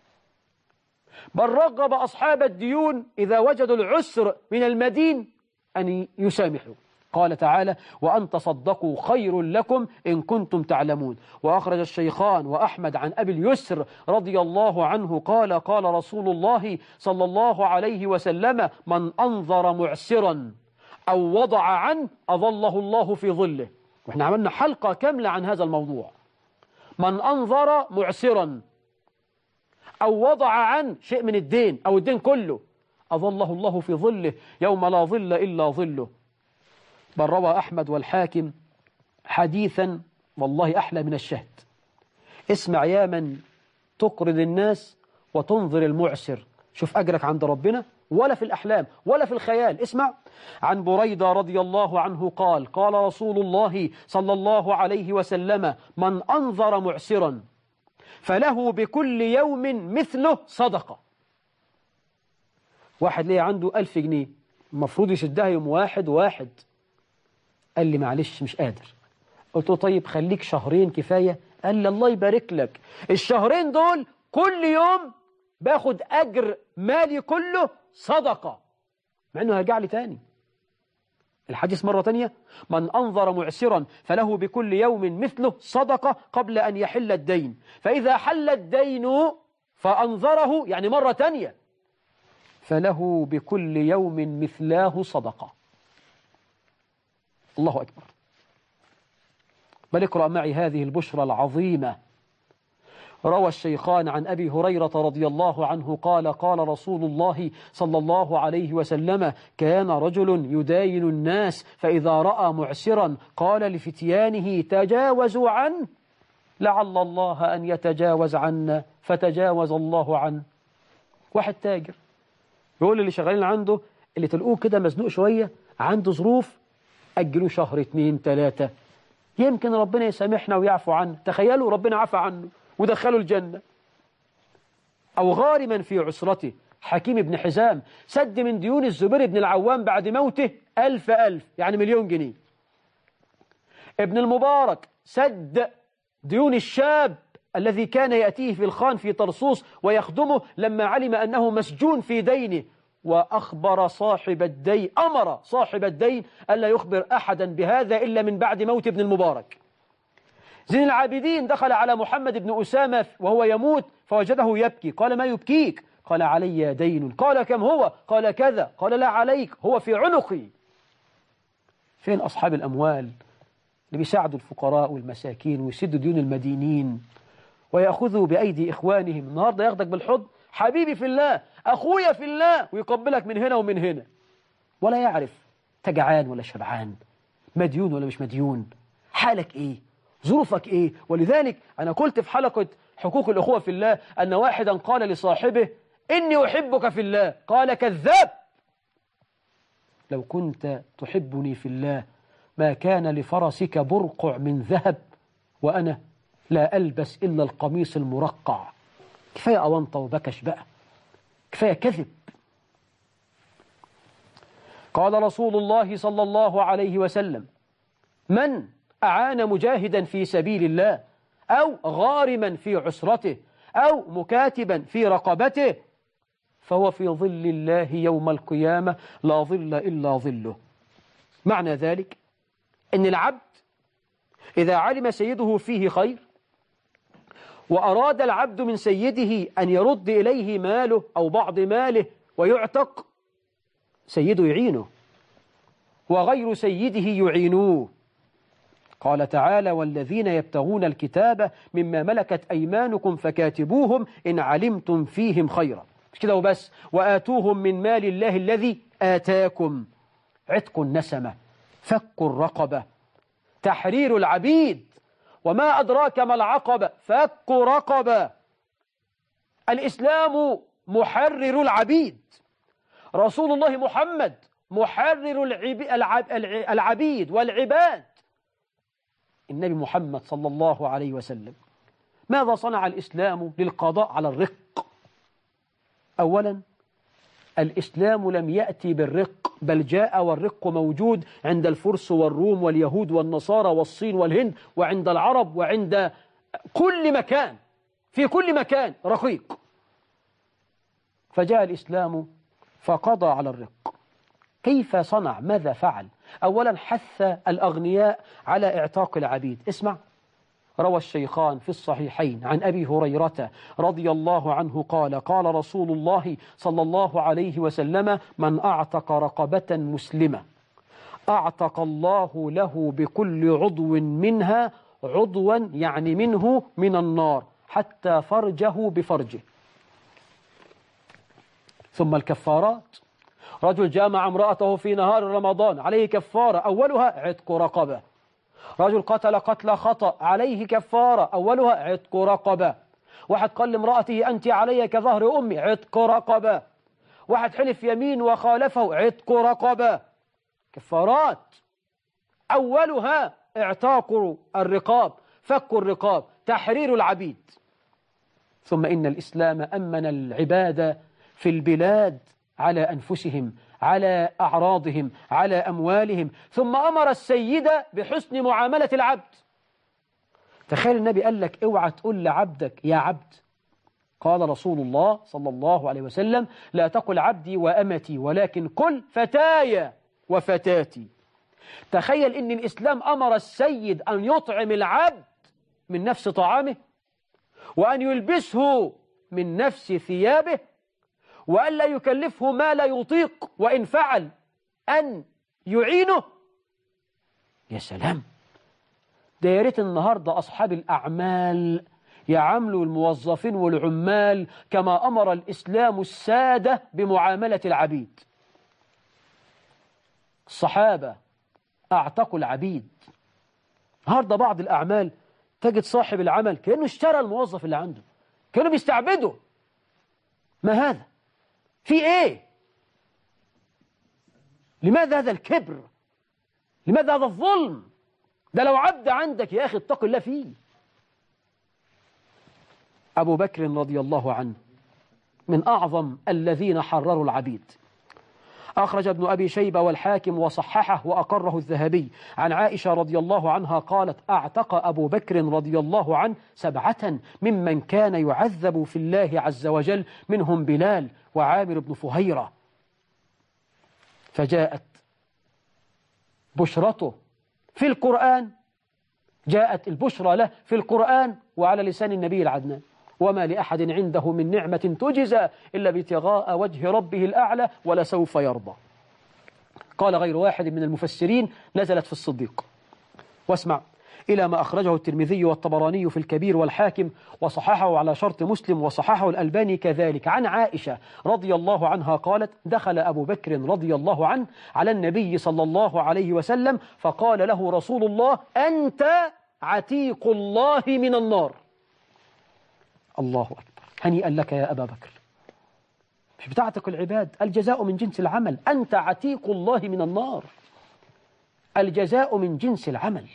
بل رغب أصحاب الديون إذا وجدوا العسر من المدين أن يسامحوا. قال تعالى: وأن تصدقوا خير لكم إن كنتم تعلمون. وأخرج الشيخان وأحمد عن أبي اليسر رضي الله عنه قال: قال رسول الله صلى الله عليه وسلم: من أنظر معسرا أو وضع عنه أظله الله في ظله. وإحنا عملنا حلقة كاملة عن هذا الموضوع. من أنظر معسرا أو وضع عنه شيء من الدين أو الدين كله أظله الله في ظله يوم لا ظل إلا ظله. بل روى أحمد والحاكم حديثا والله أحلى من الشهد. اسمع يا من تقرض الناس وتنظر المعسر، شوف أجرك عند ربنا، ولا في الأحلام ولا في الخيال. اسمع عن بريدة رضي الله عنه قال: قال رسول الله صلى الله عليه وسلم: من أنظر معسرا فله بكل يوم مثله صدقة. واحد ليه عنده 1000 جنيه المفروض يسدها يوم واحد. قال لي: معلش مش قادر. قلت له: طيب خليك شهرين كفاية. قال لي: الله يبارك لك، الشهرين دول كل يوم باخد أجر مالي كله صدقة، مع أنه هيرجع لي تاني. الحديث مرة تانية: من أنظر معسرا فله بكل يوم مثله صدقة قبل أن يحل الدين، فإذا حل الدين فأنظره يعني مرة تانية فله بكل يوم مثلاه صدقة. الله أكبر. بل اقرأ معي هذه البشرى العظيمة. روى الشيخان عن أبي هريرة رضي الله عنه قال: قال رسول الله صلى الله عليه وسلم: كان رجل يداين الناس فإذا رأى معسرا قال لفتيانه: تجاوزوا عنه لعل الله أن يتجاوز عنا، فتجاوز الله عنه. واحد تاجر يقول اللي شغالين عنده، اللي تلقوه كده مزنوق شوية عنده ظروف، أجلوا شهر 2 3 يمكن ربنا يسامحنا ويعفو عنه. تخيلوا ربنا عفى عنه ودخلوا الجنة. أو غارما في عسرته، حكيم بن حزام سد من ديون الزبير بن العوام بعد موته 1000 يعني 1,000,000 جنيه. ابن المبارك سد ديون الشاب الذي كان يأتيه في الخان في طرسوس ويخدمه لما علم أنه مسجون في دينه، وأخبر صاحب الدين، أمر صاحب الدين ألا يخبر أحدا بهذا إلا من بعد موت ابن المبارك. زين العابدين دخل على محمد بن أسامة وهو يموت فوجده يبكي، قال: ما يبكيك؟ قال: علي دين. قال: كم هو؟ قال: كذا. قال: لا عليك، هو في عنقي. فين أصحاب الأموال اللي بيساعدوا الفقراء والمساكين ويسدوا ديون المدينين ويأخذوا بأيدي إخوانهم؟ النهاردة ياخدك بالحضن: حبيبي في الله، أخويا في الله، ويقبلك من هنا ومن هنا، ولا يعرف تجعان ولا شبعان، مديون ولا مش مديون، حالك إيه، ظروفك إيه. ولذلك أنا قلت في حلقة حقوق الأخوة في الله أن واحدا قال لصاحبه: إني أحبك في الله. قال: كذاب، لو كنت تحبني في الله ما كان لفرسك برقع من ذهب وأنا لا ألبس إلا القميص المرقع. كفاية أونطة وبكش بقى، كفاية كذب. قال رسول الله صلى الله عليه وسلم: من أعان مجاهدا في سبيل الله أو غارما في عسرته أو مكاتبا في رقبته فهو في ظل الله يوم القيامة لا ظل إلا ظله. معنى ذلك أن العبد إذا علم سيده فيه خير وأراد العبد من سيده أن يرد إليه ماله أو بعض ماله ويعتق، سيده يعينه وغير سيده يعينوه. قال تعالى: والذين يبتغون الكتاب مما ملكت أيمانكم فكاتبوهم إن علمتم فيهم خيرا. مش كده وبس، وآتوهم من مال الله الذي آتاكم. عتق النسمة، فك الرقبة، تحرير العبيد، وما أدراك ما العقبة، فك رقبة. الإسلام محرر العبيد، رسول الله محمد محرر العبيد والعباد. النبي محمد صلى الله عليه وسلم ماذا صنع الإسلام للقضاء على الرق؟ أولا، الإسلام لم يأتي بالرق، بل جاء والرق موجود عند الفرس والروم واليهود والنصارى والصين والهند وعند العرب وعند كل مكان، في كل مكان رقيق. فجاء الإسلام فقضى على الرق. كيف صنع؟ ماذا فعل؟ أولا حث الأغنياء على اعتاق العبيد. اسمع، روى الشيخان في الصحيحين عن أبي هريرة رضي الله عنه قال قال رسول الله صلى الله عليه وسلم: من أعتق رقبة مسلمة أعتق الله له بكل عضو منها عضوا، يعني منه، من النار حتى فرجه بفرجه. ثم الكفارات: رجل جامع امرأته في نهار رمضان عليه كفارة أولها عتق رقبة. رجل قتل قتل خطأ عليه كفارة أولها عتق رقبة. واحد قال لامرأته أنت علي كظهر أمي، عتق رقبة. واحد حلف يمين وخالفه، عتق رقبة. كفارات أولها اعتاق الرقاب، فك الرقاب، تحرير العبيد. ثم إن الإسلام أمن العباد في البلاد على أنفسهم، على أعراضهم، على أموالهم. ثم أمر السيد بحسن معاملة العبد. تخيل النبي قال لك اوعى تقول لعبدك يا عبد. قال رسول الله صلى الله عليه وسلم: لا تقل عبدي وأمتي، ولكن قل فتاي وفتاتي. تخيل إن الإسلام أمر السيد أن يطعم العبد من نفس طعامه، وأن يلبسه من نفس ثيابه، وأن لا يكلفه ما لا يطيق، وإن فعل أن يعينه. يا سلام، ده يا ريت النهاردة أصحاب الأعمال يعاملوا الموظفين والعمال كما أمر الإسلام السادة بمعاملة العبيد. الصحابة أعتقوا العبيد. النهاردة بعض الأعمال تجد صاحب العمل كأنه اشترى الموظف اللي عنده، كأنه بيستعبده. ما هذا؟ في إيه؟ لماذا هذا الكبر؟ لماذا هذا الظلم؟ ده لو عبد عندك يا أخي اتق الله فيه. أبو بكر رضي الله عنه من أعظم الذين حرروا العبيد. أخرج ابن أبي شيبة والحاكم وصححه وأقره الذهبي عن عائشة رضي الله عنها قالت: أعتق أبو بكر رضي الله عنه 7 ممن كان يعذب في الله عز وجل، منهم بلال وعامر بن فهيرة. فجاءت بشرته في القرآن، جاءت البشرى له في القرآن وعلى لسان النبي العدنان: وما لأحد عنده من نعمة تجزى إلا ابتغاء وجه ربه الأعلى ولسوف يرضى. قال غير واحد من المفسرين: نزلت في الصديق. واسمع إلى ما أخرجه الترمذي والطبراني في الكبير والحاكم وصححه على شرط مسلم وصححه الألباني كذلك عن عائشة رضي الله عنها قالت: دخل أبو بكر رضي الله عنه على النبي صلى الله عليه وسلم فقال له رسول الله: أنت عتيق الله من النار. الله أكبر، هنيئا لك يا أبا بكر، مش بتاعتك العباد، الجزاء من جنس العمل. أنت عتيق الله من النار، الجزاء من جنس العمل.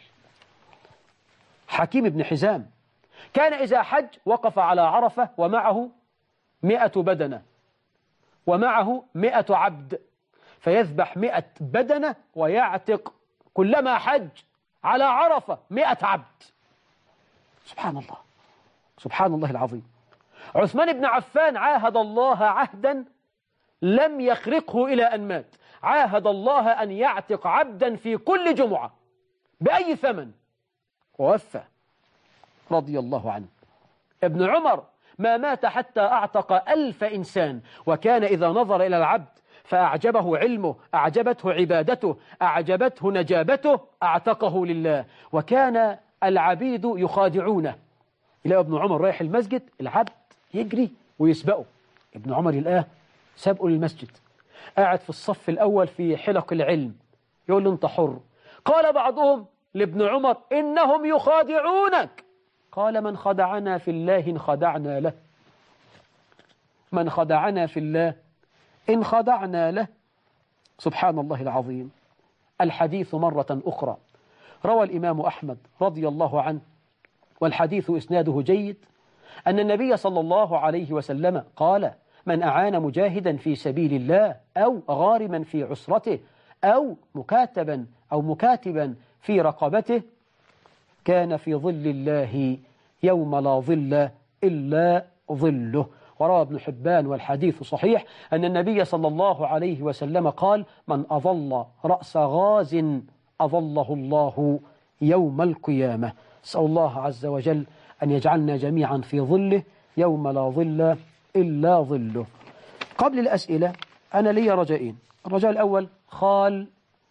حكيم بن حزام كان إذا حج وقف على عرفة ومعه 100 بدنة ومعه 100 عبد، فيذبح 100 بدنة ويعتق كلما حج على عرفة 100 عبد. سبحان الله، سبحان الله العظيم. عثمان بن عفان عاهد الله عهدا لم يخرقه إلى أن مات، عاهد الله أن يعتق عبدا في كل جمعة بأي ثمن، ووفى رضي الله عنه. ابن عمر ما مات حتى أعتق 1000 إنسان، وكان إذا نظر إلى العبد فأعجبه علمه، أعجبته عبادته، أعجبته نجابته، أعتقه لله. وكان العبيد يخادعونه. إلى ابن عمر رايح المسجد، العبد يجري ويسبقه، ابن عمر يلقاه سابقه للمسجد، قاعد في الصف الأول في حلق العلم، يقول له أنت حر. قال بعضهم لابن عمر: إنهم يخادعونك. قال: من خدعنا في الله إن خدعنا له، من خدعنا في الله إن خدعنا له. سبحان الله العظيم. الحديث مرة أخرى روى الإمام أحمد رضي الله عنه، والحديث إسناده جيد، أن النبي صلى الله عليه وسلم قال: من أعان مجاهدا في سبيل الله أو غارما في عسرته أو مكاتبا في رقبته كان في ظل الله يوم لا ظل إلا ظله، وروى ابن حبان والحديث صحيح أن النبي صلى الله عليه وسلم قال: من أظل رأس غاز أظله الله يوم القيامة. أسأل الله عز وجل أن يجعلنا جميعا في ظله يوم لا ظل إلا ظله. قبل الأسئلة أنا لي رجائين. الرجاء الأول خال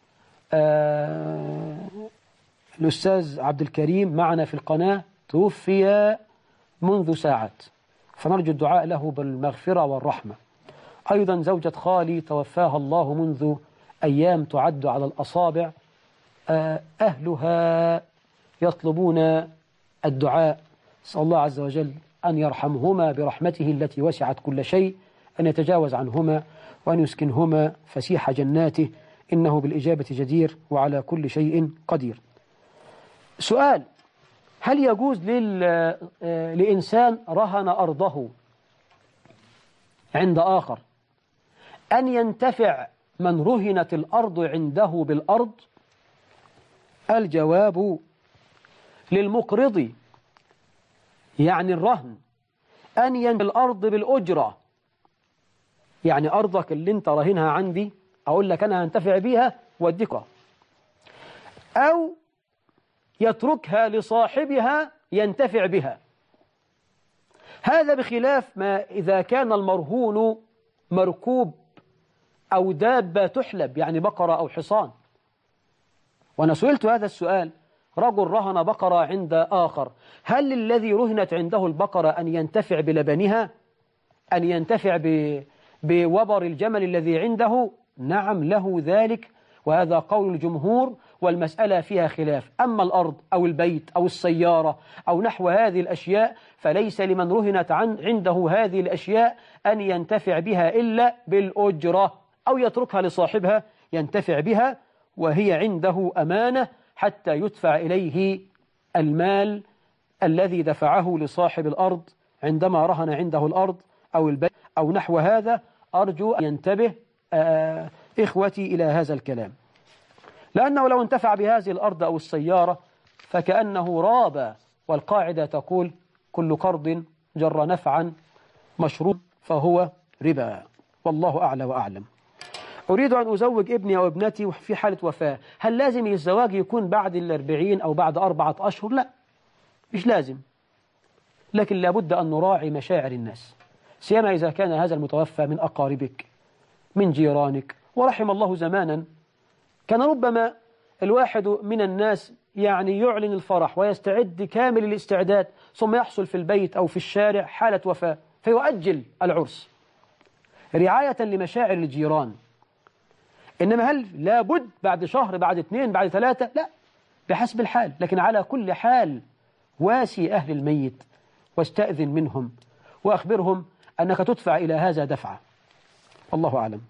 الأستاذ عبد الكريم معنا في القناة توفي منذ ساعات، فنرجو الدعاء له بالمغفرة والرحمة. أيضا زوجة خالي توفاها الله منذ أيام تعد على الأصابع، أهلها يطلبون الدعاء. أسأل الله عز وجل أن يرحمهما برحمته التي وسعت كل شيء، أن يتجاوز عنهما وأن يسكنهما فسيح جناته، إنه بالإجابة جدير وعلى كل شيء قدير. سؤال: هل يجوز لإنسان رهن أرضه عند آخر أن ينتفع من رهنت الأرض عنده بالأرض؟ الجواب: للمقرض يعني الرهن أن ينتفع الأرض بالأجرة، يعني أرضك اللي انت راهنها عندي أقول لك أنا هنتفع بيها واديكها، أو يتركها لصاحبها ينتفع بها. هذا بخلاف ما إذا كان المرهون مركوب أو دابة تحلب، يعني بقرة أو حصان. وأنا سئلت هذا السؤال: رجل رهن بقرة عند آخر، هل الذي رهنت عنده البقرة أن ينتفع بلبنها، أن ينتفع بوبر الجمل الذي عنده؟ نعم له ذلك، وهذا قول الجمهور، والمسألة فيها خلاف. أما الأرض أو البيت أو السيارة أو نحو هذه الأشياء فليس لمن رهنت عنده هذه الأشياء أن ينتفع بها إلا بالأجرة، أو يتركها لصاحبها ينتفع بها، وهي عنده أمانة حتى يدفع إليه المال الذي دفعه لصاحب الأرض عندما رهن عنده الأرض أو البيت أو نحو هذا. أرجو أن ينتبه إخوتي إلى هذا الكلام، لأنه لو انتفع بهذه الأرض أو السيارة فكأنه رابى، والقاعدة تقول: كل قرض جر نفعا مشروط فهو ربا. والله أعلى وأعلم. أريد أن أزوج ابني أو ابنتي في حالة وفاة، هل لازم الزواج يكون بعد 40 أو بعد 4 أشهر؟ لا، مش لازم، لكن لابد أن نراعي مشاعر الناس، سيما إذا كان هذا المتوفى من أقاربك من جيرانك. ورحم الله زمانا كان ربما الواحد من الناس يعني يعلن الفرح ويستعد كامل الاستعداد، ثم يحصل في البيت أو في الشارع حالة وفاة فيؤجل العرس رعاية لمشاعر الجيران. إنما هل لابد بعد شهر، بعد 2، بعد 3؟ لا، بحسب الحال. لكن على كل حال واسي أهل الميت واستأذن منهم وأخبرهم أنك تدفع إلى هذا دفعة. الله أعلم.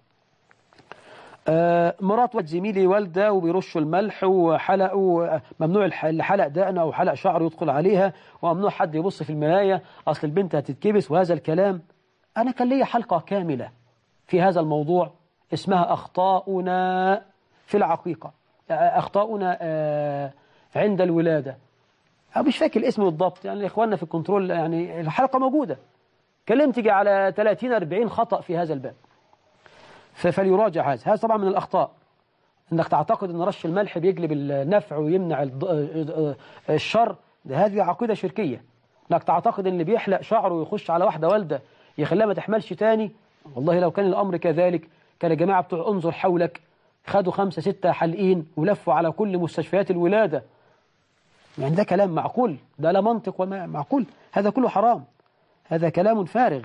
مرات زميلي والدة وبيرشوا الملح وحلقوا، ممنوع اللي حلق دقنه أو حلق شعره يدخل عليها، وممنوع حد يبص في المراية أصل البنت هتتكبس وهذا الكلام. أنا كان لي حلقة كاملة في هذا الموضوع اسمها أخطاؤنا في العقيقة، أخطاؤنا عند الولادة، مش فاكر الاسم بالضبط، يعني إخواننا في الكنترول، يعني الحلقة موجودة، كلمت تيجي على 30-40 خطأ في هذا الباب، فليراجع هذا طبعا من الأخطاء. أنك تعتقد أن رش الملح بيجلب النفع ويمنع الشر، هذه عقيدة شركية. أنك تعتقد أن اللي بيحلق شعره ويخش على واحدة والدة يخليها ما تحملش تاني، والله لو كان الأمر كذلك كان جماعة بتوع انظر حولك خدوا 5-6 حلقين ولفوا على كل مستشفيات الولادة. يعني ده كلام معقول؟ ده لا منطق وما معقول، هذا كله حرام، هذا كلام فارغ.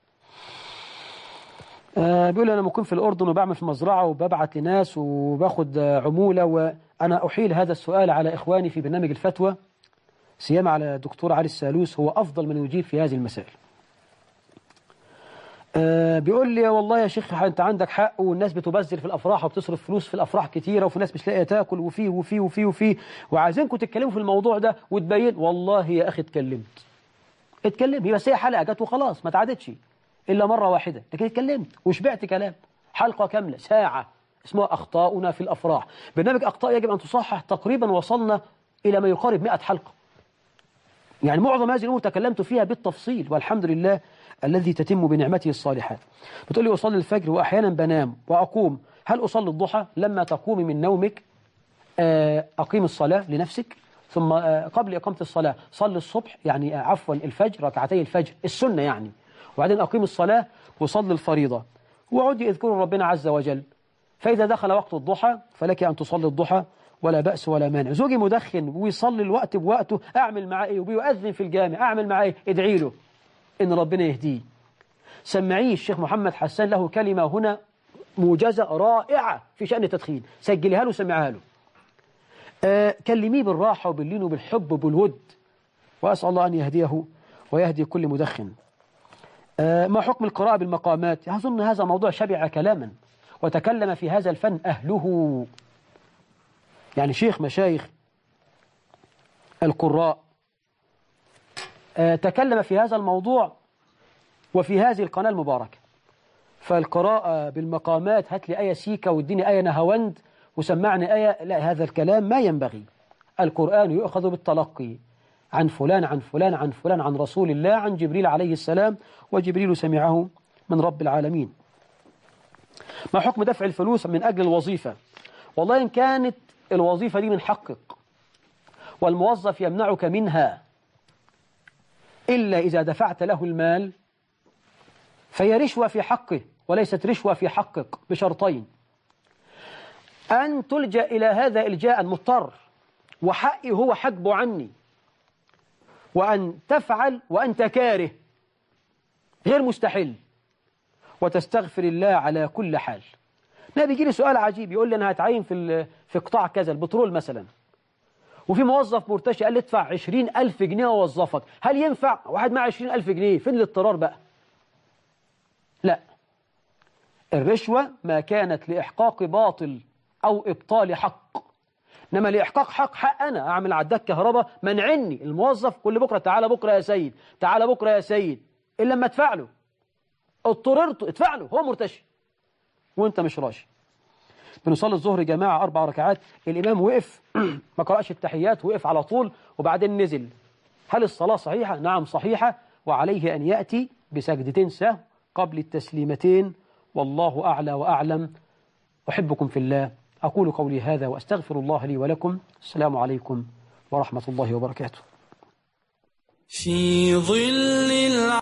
بيقول أنا مقيم في الأردن وبعمل في مزرعة وببعت لناس وباخد عمولة، وأنا أحيل هذا السؤال على إخواني في برنامج الفتوى، سيما على الدكتور علي السالوس، هو أفضل من يجيب في هذه المسائل. بيقول لي والله يا شيخ أنت عندك حق، والناس بتبذر في الأفراح وبتصرف فلوس في الأفراح كتيرة، وفي ناس مش لاقيه تاكل، وفي وفي وفي وفي وعايزينكم تتكلموا في الموضوع ده وتبين. والله يا أخي اتكلمت، بس هي حلقة جت وخلاص ما تعادتش إلا مرة واحدة، لكن اتكلمت وشبعت كلام، حلقة كاملة ساعة اسمها أخطاؤنا في الأفراح. برنامج أخطاء يجب أن تصحح، تقريبا وصلنا إلى ما يقارب 100 حلقة، يعني معظم هذه الأمور تكلمت فيها بالتفصيل، والحمد لله الذي تتم بنعمته الصالحات. بتقول لي أصلي الفجر وأحيانا بنام وأقوم، هل أصلي الضحى؟ لما تقومي من نومك أقيم الصلاة لنفسك، ثم قبل إقامة الصلاة صلي الصبح، يعني عفوا الفجر، ركعتي الفجر السنة يعني، وبعدين أقيم الصلاة وصلي الفريضة، وعودي اذكروا ربنا عز وجل. فإذا دخل وقت الضحى فلك أن تصلي الضحى ولا بأس ولا مانع. زوجي مدخن ويصلي الوقت بوقته، أعمل معاه إيه؟ وبيؤذن في الجامع، أعمل معاه إيه؟ ادعي له إن ربنا يهديه. سمعيه الشيخ محمد حسان له كلمة هنا موجزة رائعة في شأن التدخين، سجلها له وسمعها له. كلميه بالراحة وباللين وبالحب وبالود، وأسأل الله أن يهديه ويهدي كل مدخن. ما حكم القراءة بالمقامات؟ أظن هذا موضوع شبع كلاما، وتكلم في هذا الفن أهله، يعني شيخ مشايخ القراء تكلم في هذا الموضوع وفي هذه القناة المباركة. فالقراءة بالمقامات، هات لي آية سيكا واديني آية نهاوند وسمعني آية، لا، هذا الكلام ما ينبغي. القرآن يؤخذ بالتلقي عن فلان عن فلان عن فلان عن رسول الله عن جبريل عليه السلام، وجبريل سمعه من رب العالمين. ما حكم دفع الفلوس من أجل الوظيفة؟ والله إن كانت الوظيفة دي من حقك والموظف يمنعك منها إلا إذا دفعت له المال فهي رشوة في حقه وليست رشوة في حقك، بشرطين: أن تلجأ إلى هذا إلجاء مضطر وحقي هو حجبه عني، وأن تفعل وأنت كاره غير مستحيل، وتستغفر الله على كل حال. أنا بيجي لي سؤال عجيب، يقول لي أنا هتعين في قطاع كذا، البترول مثلا، وفي موظف مرتشي قال لي ادفع 20,000 جنيه ووظفك، هل ينفع؟ واحد معه 20,000 جنيه، فين الاضطرار بقى؟ لا، الرشوة ما كانت لإحقاق باطل أو إبطال حق، إنما لإحقاق حق أنا أعمل عداد كهرباء منعني الموظف كل بكرة، تعالى بكرة يا سيد، تعالى بكرة يا سيد، إلا لما ادفع له، اضطررت ادفع له، هو مرتشي وانت مش راشي. بنصلي الظهر جماعة 4 ركعات، الإمام وقف ما قرأش التحيات، وقف على طول وبعدين نزل، هل الصلاة صحيحة؟ نعم صحيحة، وعليه أن يأتي بسجدتين سهو قبل التسليمتين، والله أعلى وأعلم. أحبكم في الله، أقول قولي هذا وأستغفر الله لي ولكم. السلام عليكم ورحمة الله وبركاته. في ظل